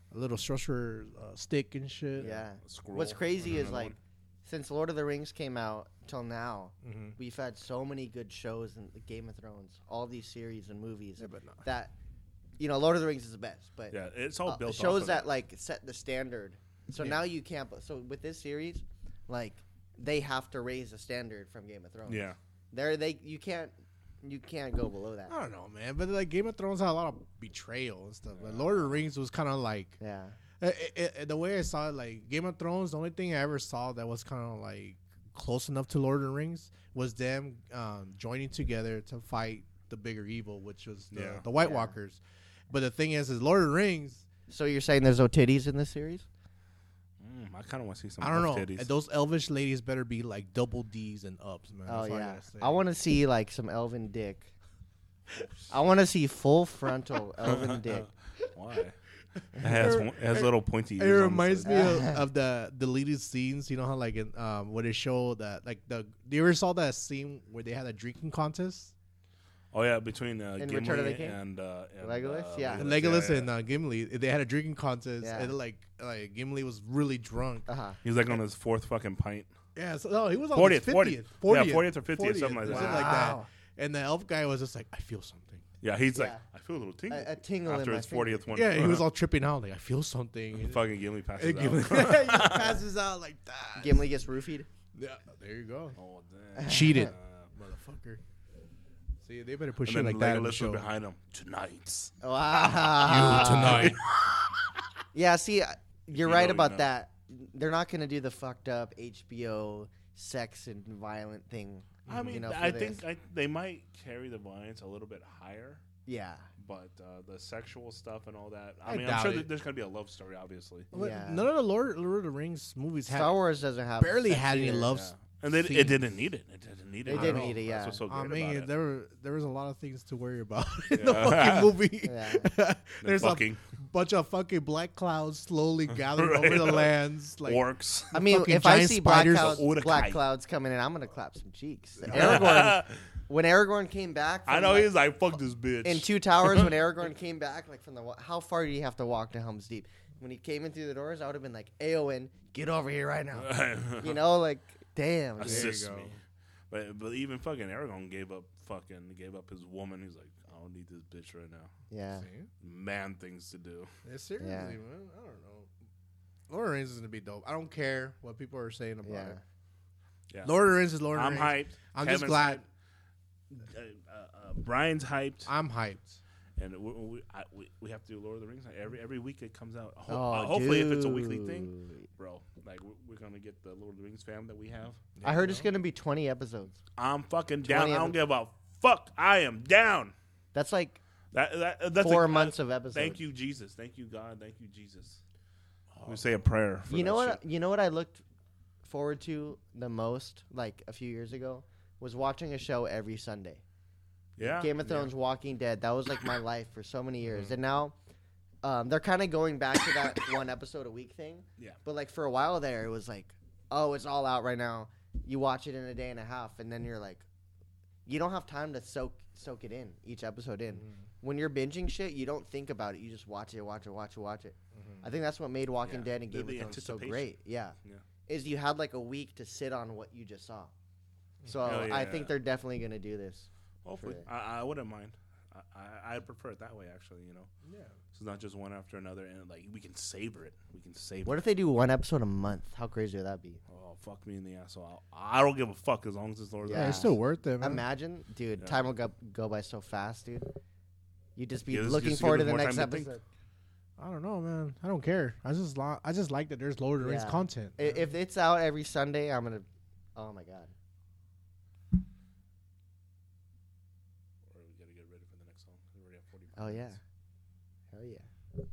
[SPEAKER 2] a little sorcerer uh, stick and shit.
[SPEAKER 3] Yeah.
[SPEAKER 1] Scroll
[SPEAKER 3] What's crazy
[SPEAKER 1] and
[SPEAKER 3] is
[SPEAKER 1] another
[SPEAKER 3] like,
[SPEAKER 1] one.
[SPEAKER 3] since Lord of the Rings came out till now,
[SPEAKER 2] Mm-hmm.
[SPEAKER 3] we've had so many good shows in the Game of Thrones, all these series and movies
[SPEAKER 2] Yeah, but no.
[SPEAKER 3] that, you know, Lord of the Rings is the best, but
[SPEAKER 1] Yeah, it's all
[SPEAKER 3] uh,
[SPEAKER 1] built
[SPEAKER 3] shows
[SPEAKER 1] off of
[SPEAKER 3] that like set the standard. So
[SPEAKER 2] Yeah.
[SPEAKER 3] now you can't. So with this series, like they have to raise the standard from Game of Thrones.
[SPEAKER 1] Yeah.
[SPEAKER 3] There they you can't you can't go below that.
[SPEAKER 2] I don't know, man. But like Game of Thrones had a lot of betrayal and stuff. But Lord of the Rings was kind of like
[SPEAKER 3] Yeah.
[SPEAKER 2] uh, it, it, the way I saw it. Like Game of Thrones, the only thing I ever saw that was kind of like close enough to Lord of the Rings was them um, joining together to fight the bigger evil, which was the,
[SPEAKER 1] Yeah.
[SPEAKER 2] the White
[SPEAKER 3] Yeah.
[SPEAKER 2] Walkers. But the thing is, is Lord of the Rings.
[SPEAKER 3] So you're saying there's no titties in this series?
[SPEAKER 1] Mm, I kind of want to see some
[SPEAKER 2] I don't know.
[SPEAKER 1] elf titties.
[SPEAKER 2] And those elvish ladies better be like double D's and ups, man.
[SPEAKER 3] Oh
[SPEAKER 2] That's all
[SPEAKER 3] yeah.
[SPEAKER 2] gotta say.
[SPEAKER 3] I want to see like some elven dick. I want to see full frontal elven dick.
[SPEAKER 1] Why? It has, one- it has little pointy
[SPEAKER 2] It
[SPEAKER 1] ears. on the
[SPEAKER 2] reminds
[SPEAKER 1] side.
[SPEAKER 2] me of, of the deleted scenes. You know how like in um where they show that like the you ever saw that scene where they had a drinking contest?
[SPEAKER 1] Oh yeah, between uh,
[SPEAKER 3] In
[SPEAKER 1] Gimli
[SPEAKER 3] Return of the King?
[SPEAKER 1] and, uh, and
[SPEAKER 3] Legolas?
[SPEAKER 1] uh,
[SPEAKER 3] Yeah.
[SPEAKER 2] And Legolas
[SPEAKER 1] yeah,
[SPEAKER 2] and uh, Gimli, they had a drinking contest,
[SPEAKER 3] Yeah.
[SPEAKER 2] and like like Gimli was really drunk.
[SPEAKER 3] Uh huh.
[SPEAKER 1] He was like on his fourth fucking pint.
[SPEAKER 2] Yeah, so no, he was on
[SPEAKER 1] fortieth,
[SPEAKER 2] his
[SPEAKER 1] fortieth.
[SPEAKER 2] fiftieth,
[SPEAKER 1] Yeah, fortieth or fiftieth, something like that.
[SPEAKER 2] like that.
[SPEAKER 3] Wow.
[SPEAKER 2] And the elf guy was just like, I feel something.
[SPEAKER 1] Yeah, he's like,
[SPEAKER 3] Yeah.
[SPEAKER 1] I feel a little tingle.
[SPEAKER 3] A, a tingle
[SPEAKER 1] after
[SPEAKER 3] in my
[SPEAKER 1] his fortieth
[SPEAKER 3] finger.
[SPEAKER 1] one.
[SPEAKER 2] Yeah, he was all tripping out, like I feel something. And
[SPEAKER 1] fucking Gimli passes
[SPEAKER 2] and Gimli
[SPEAKER 1] out.
[SPEAKER 2] he passes out like that.
[SPEAKER 3] Gimli gets roofied.
[SPEAKER 2] Yeah, there you go.
[SPEAKER 1] Oh damn.
[SPEAKER 2] Cheated,
[SPEAKER 1] Uh,
[SPEAKER 2] motherfucker. See, they better put
[SPEAKER 1] and
[SPEAKER 2] shit
[SPEAKER 1] then
[SPEAKER 2] like that in the
[SPEAKER 1] Legolas
[SPEAKER 2] show.
[SPEAKER 1] was behind him tonight.
[SPEAKER 3] Wow.
[SPEAKER 2] You tonight.
[SPEAKER 3] Yeah, see, I- you're
[SPEAKER 1] you
[SPEAKER 3] right
[SPEAKER 1] know, you
[SPEAKER 3] about
[SPEAKER 1] know.
[SPEAKER 3] that. They're not going to do the fucked up H B O sex and violent thing.
[SPEAKER 1] I mean,
[SPEAKER 3] you know, for
[SPEAKER 1] I
[SPEAKER 3] this.
[SPEAKER 1] think I, they might carry the violence a little bit higher,
[SPEAKER 3] Yeah.
[SPEAKER 1] but uh, the sexual stuff and all that. I,
[SPEAKER 2] I
[SPEAKER 1] mean, I'm
[SPEAKER 2] doubt
[SPEAKER 1] sure
[SPEAKER 2] it.
[SPEAKER 1] that there's gonna be a love story, obviously.
[SPEAKER 2] But
[SPEAKER 3] Yeah.
[SPEAKER 2] none of the Lord, Lord of the Rings movies had
[SPEAKER 3] Star Wars doesn't have
[SPEAKER 2] barely
[SPEAKER 3] sex
[SPEAKER 2] had any
[SPEAKER 3] either.
[SPEAKER 2] love.
[SPEAKER 1] Yeah. And they, it
[SPEAKER 2] scenes.
[SPEAKER 1] didn't need it. It didn't need it.
[SPEAKER 3] It
[SPEAKER 1] I
[SPEAKER 3] didn't
[SPEAKER 1] don't
[SPEAKER 3] need
[SPEAKER 1] know.
[SPEAKER 3] it,
[SPEAKER 1] That's
[SPEAKER 3] yeah.
[SPEAKER 1] what's so
[SPEAKER 2] I
[SPEAKER 1] great
[SPEAKER 2] mean,
[SPEAKER 1] about it.
[SPEAKER 2] there were there was a lot of things to worry about in
[SPEAKER 1] Yeah.
[SPEAKER 2] the fucking movie.
[SPEAKER 3] Yeah.
[SPEAKER 2] There's
[SPEAKER 1] fucking
[SPEAKER 2] a bunch of fucking black clouds slowly gathering
[SPEAKER 1] Right.
[SPEAKER 2] over the lands. Like,
[SPEAKER 1] orcs.
[SPEAKER 3] I mean,
[SPEAKER 2] Fucking
[SPEAKER 3] if I
[SPEAKER 2] giant
[SPEAKER 3] see black
[SPEAKER 2] spiders.
[SPEAKER 3] clouds,
[SPEAKER 1] Urukai.
[SPEAKER 3] black clouds coming in, I'm gonna clap some cheeks. Aragorn, when Aragorn came back,
[SPEAKER 1] I
[SPEAKER 3] from,
[SPEAKER 1] know
[SPEAKER 3] like,
[SPEAKER 1] he's like, fuck this bitch.
[SPEAKER 3] in Two Towers. When Aragorn came back, like from the wa- how far do you have to walk to Helm's Deep? When he came in through the doors, I would have been like, Eowyn, get over here right now. You know, like, damn. dude.
[SPEAKER 1] assist
[SPEAKER 2] go.
[SPEAKER 1] me. But but even fucking Aragorn gave up fucking gave up his woman. He's like, I don't need this bitch right now.
[SPEAKER 3] Yeah.
[SPEAKER 1] Man things to do.
[SPEAKER 2] Yeah, seriously,
[SPEAKER 3] Yeah.
[SPEAKER 2] man. I don't know. Lord of the Rings is gonna be dope. I don't care what people are saying about
[SPEAKER 3] Yeah.
[SPEAKER 2] it.
[SPEAKER 1] Yeah.
[SPEAKER 2] Lord of the Rings is Lord of the
[SPEAKER 1] I'm
[SPEAKER 2] Rings.
[SPEAKER 1] hyped.
[SPEAKER 2] I'm
[SPEAKER 1] Kevin's
[SPEAKER 2] just glad.
[SPEAKER 1] hyped. Uh, uh, uh, Brian's hyped,
[SPEAKER 2] I'm hyped.
[SPEAKER 1] and we, we, I, we we have to do Lord of the Rings. Like every every week it comes out. Ho-
[SPEAKER 3] Oh,
[SPEAKER 1] uh, hopefully, if it's a weekly thing,
[SPEAKER 3] dude.
[SPEAKER 1] bro. Like we're, we're gonna get the Lord of the Rings fam that we have.
[SPEAKER 3] I heard it's gonna be twenty episodes.
[SPEAKER 1] I'm fucking down.
[SPEAKER 3] twenty
[SPEAKER 1] I don't
[SPEAKER 3] epi-
[SPEAKER 1] give a fuck. I am down.
[SPEAKER 3] That's like
[SPEAKER 1] That, that that's
[SPEAKER 3] four
[SPEAKER 1] a-
[SPEAKER 3] months
[SPEAKER 1] uh,
[SPEAKER 3] of episodes.
[SPEAKER 1] Thank you, Jesus. Thank you, God. Thank you, Jesus. We say a prayer. For
[SPEAKER 3] You know
[SPEAKER 1] that
[SPEAKER 3] what?
[SPEAKER 1] shit.
[SPEAKER 3] You know what I looked forward to the most, like a few years ago, was watching a show every Sunday.
[SPEAKER 1] Yeah.
[SPEAKER 3] Game of
[SPEAKER 1] yeah.
[SPEAKER 3] Thrones, Walking Dead. That was like my life for so many years, and now um, they're kind of going back to that one episode a week thing.
[SPEAKER 1] Yeah.
[SPEAKER 3] But like for a while there, it was like, oh, it's all out right now. You watch it in a day and a half, and then you're like, you don't have time to soak soak it in each episode in. When you're binging shit, you don't think about it. You just watch it, watch it, watch it, watch it. I think that's what made Walking
[SPEAKER 1] Yeah.
[SPEAKER 3] Dead and
[SPEAKER 1] The-
[SPEAKER 3] Game
[SPEAKER 1] the
[SPEAKER 3] of Thrones so
[SPEAKER 1] anticipation.
[SPEAKER 3] great. Yeah.
[SPEAKER 1] Yeah.
[SPEAKER 3] Is you had like a week to sit on what you just saw. So
[SPEAKER 1] Hell
[SPEAKER 3] I
[SPEAKER 1] yeah.
[SPEAKER 3] think they're definitely gonna do this.
[SPEAKER 1] Hopefully,
[SPEAKER 3] for-
[SPEAKER 1] I, I wouldn't mind. I, I I prefer it that way. Actually, you know,
[SPEAKER 2] Yeah.
[SPEAKER 1] so it's not just one after another, and like we can savor it. We can savor.
[SPEAKER 3] What
[SPEAKER 1] it.
[SPEAKER 3] if they do one episode a month? How crazy would that be?
[SPEAKER 1] Oh fuck me in the ass. So I'll, I don't give a fuck as long as it's Lord of the
[SPEAKER 2] Yeah,
[SPEAKER 1] Rings.
[SPEAKER 2] it's still worth it, man.
[SPEAKER 3] Imagine, dude,
[SPEAKER 1] Yeah.
[SPEAKER 3] time will go, go by so fast, dude. You'd just be
[SPEAKER 1] Yeah, this
[SPEAKER 3] looking
[SPEAKER 1] just
[SPEAKER 3] forward to
[SPEAKER 1] gives
[SPEAKER 3] the
[SPEAKER 1] more
[SPEAKER 3] next
[SPEAKER 1] time to think.
[SPEAKER 3] episode.
[SPEAKER 2] I don't know, man. I don't care. I just li- I just like that there's Lord of the Rings
[SPEAKER 3] Yeah.
[SPEAKER 2] content.
[SPEAKER 3] I- If it's out every Sunday, I'm gonna. Oh my god.
[SPEAKER 1] Or we gotta get ready for the next song. We already have forty.
[SPEAKER 3] Oh yeah.
[SPEAKER 1] minutes.
[SPEAKER 3] Hell yeah.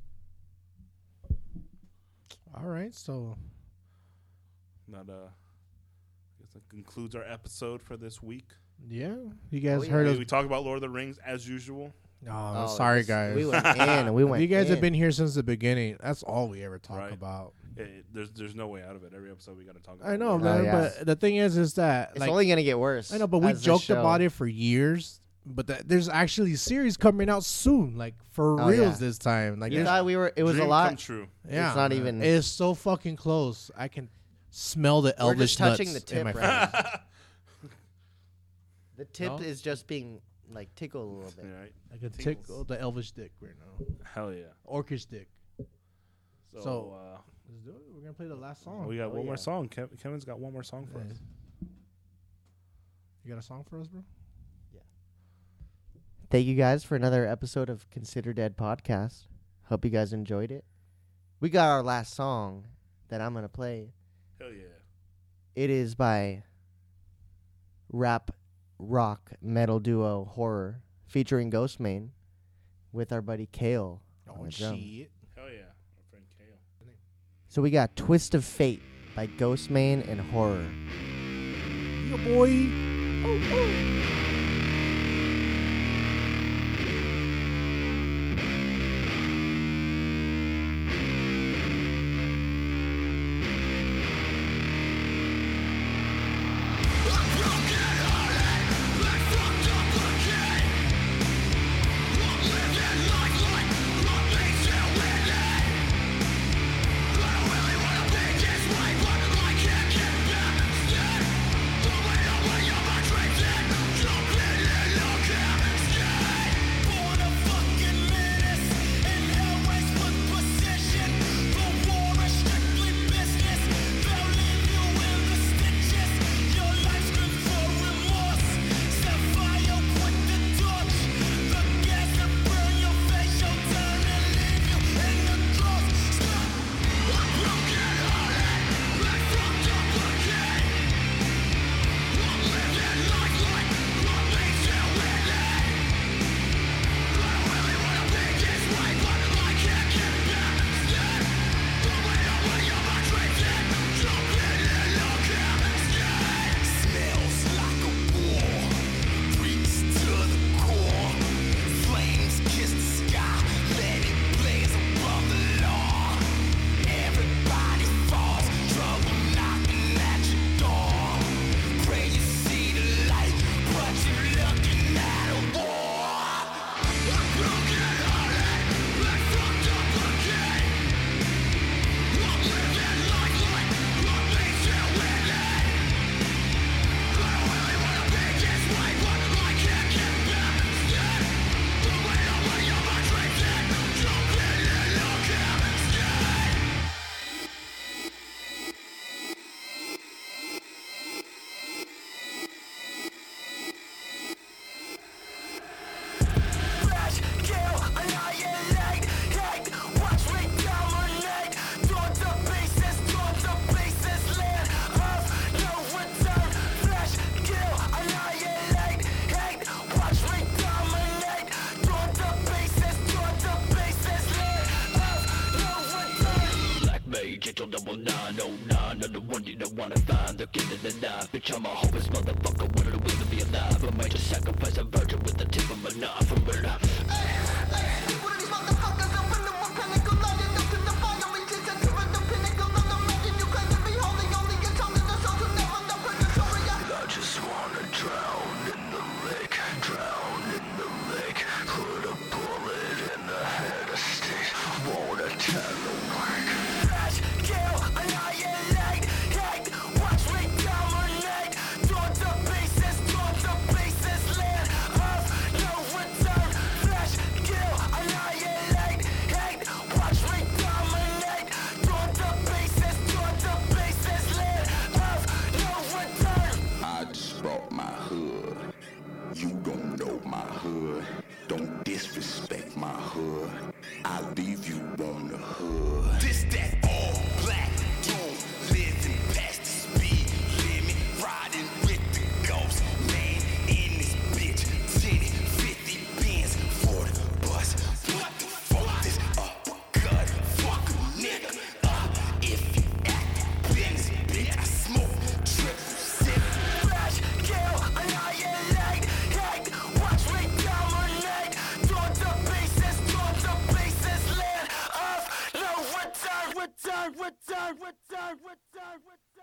[SPEAKER 2] All right, so
[SPEAKER 1] That uh, I guess that concludes our episode for this week.
[SPEAKER 2] yeah, you guys
[SPEAKER 3] Oh, yeah.
[SPEAKER 2] heard
[SPEAKER 1] We,
[SPEAKER 2] us.
[SPEAKER 1] we talk about Lord of the Rings as usual.
[SPEAKER 2] Oh,
[SPEAKER 3] Oh,
[SPEAKER 2] sorry,
[SPEAKER 3] this-
[SPEAKER 2] guys.
[SPEAKER 3] We went in. We
[SPEAKER 2] If
[SPEAKER 3] went.
[SPEAKER 2] you guys have
[SPEAKER 3] in.
[SPEAKER 2] been here since the beginning. That's all we ever talk
[SPEAKER 1] Right.
[SPEAKER 2] about.
[SPEAKER 1] It, it- there's there's no way out of it. Every episode we gotta talk about.
[SPEAKER 2] I know,
[SPEAKER 1] Lord of the
[SPEAKER 2] man.
[SPEAKER 3] Oh, yeah.
[SPEAKER 2] But the thing is, is that
[SPEAKER 3] It's
[SPEAKER 2] like
[SPEAKER 3] only gonna get worse.
[SPEAKER 2] I know, but we
[SPEAKER 3] as the
[SPEAKER 2] joked
[SPEAKER 3] show-
[SPEAKER 2] about it for years. but that, there's actually a series coming out soon, like for
[SPEAKER 3] Oh,
[SPEAKER 2] reals
[SPEAKER 3] yeah.
[SPEAKER 2] this time. Like,
[SPEAKER 3] You
[SPEAKER 2] there's-
[SPEAKER 3] thought we were? It was
[SPEAKER 1] Dream
[SPEAKER 3] a lot.
[SPEAKER 1] come true.
[SPEAKER 2] yeah,
[SPEAKER 3] it's not
[SPEAKER 2] man.
[SPEAKER 3] even-
[SPEAKER 2] It's so fucking close. I can smell the
[SPEAKER 3] We're
[SPEAKER 2] Elvish
[SPEAKER 3] just touching
[SPEAKER 2] nuts
[SPEAKER 3] the
[SPEAKER 2] in my
[SPEAKER 3] tip right
[SPEAKER 2] face.
[SPEAKER 3] now. The tip
[SPEAKER 2] No?
[SPEAKER 3] is just being like tickled a little bit.
[SPEAKER 1] Right?
[SPEAKER 2] I can
[SPEAKER 1] Tingles.
[SPEAKER 2] tickle the Elvish dick right now.
[SPEAKER 1] Hell yeah.
[SPEAKER 2] Orcish dick.
[SPEAKER 1] So,
[SPEAKER 2] So-
[SPEAKER 1] uh,
[SPEAKER 2] Let's do it. We're gonna play the last song.
[SPEAKER 1] we got
[SPEAKER 3] Oh,
[SPEAKER 1] one
[SPEAKER 3] yeah.
[SPEAKER 1] more song. Kev- Kevin's got one more song for
[SPEAKER 2] Yeah.
[SPEAKER 1] us.
[SPEAKER 2] You got a song for us, bro?
[SPEAKER 3] Thank you guys for another episode of Consider Dead podcast. Hope you guys enjoyed it. We got our last song that I'm gonna play.
[SPEAKER 1] Hell yeah.
[SPEAKER 3] It is by rap rock metal duo Horror featuring Ghostmane with our buddy Kale on
[SPEAKER 2] Oh
[SPEAKER 3] the drum.
[SPEAKER 2] shit!
[SPEAKER 1] Hell yeah. Our friend Kale.
[SPEAKER 3] So we got Twist of Fate by Ghostmane and Horror.
[SPEAKER 2] Yeah, boy.
[SPEAKER 6] Gentle double nine oh nine, I'm the one you don't wanna find. The kid in the knife, bitch, I'm a hopeless motherfucker. One of the will to be alive. I might just sacrifice a virgin with the tip of my knife. For murder.
[SPEAKER 4] One of these motherfuckers up in the one pinnacle, lighting up in the fire, reaches to the pinnacle. Not imagine you claim to be holy, only get told in the soul to never the purgatory.
[SPEAKER 6] I just wanna drown in the lake, drown in the lake. Put a bullet in the head of state. Wanna tell the work.
[SPEAKER 4] Flash, kill, annihilate, hate, watch me dominate. Torn to pieces, torn to pieces, land of no return. Flash, kill, annihilate, hate, watch me dominate. Torn to pieces, torn to pieces, land of no return.
[SPEAKER 7] I just brought my hood. You don't know my hood. Don't disrespect my hood. I leave you on the hood.
[SPEAKER 5] This that all black don't living past the speed limit, riding with the ghost man in this bitch. ten, fifty bins for the bus. What the fuck this uppercut? Fuck a nigga up if you act business, bitch. I smoke triple sip.
[SPEAKER 4] Flash, kill, annihilate, hate, watch me dominate. Torn to pieces, torn to pieces, land of no return, return, return, return, return, return.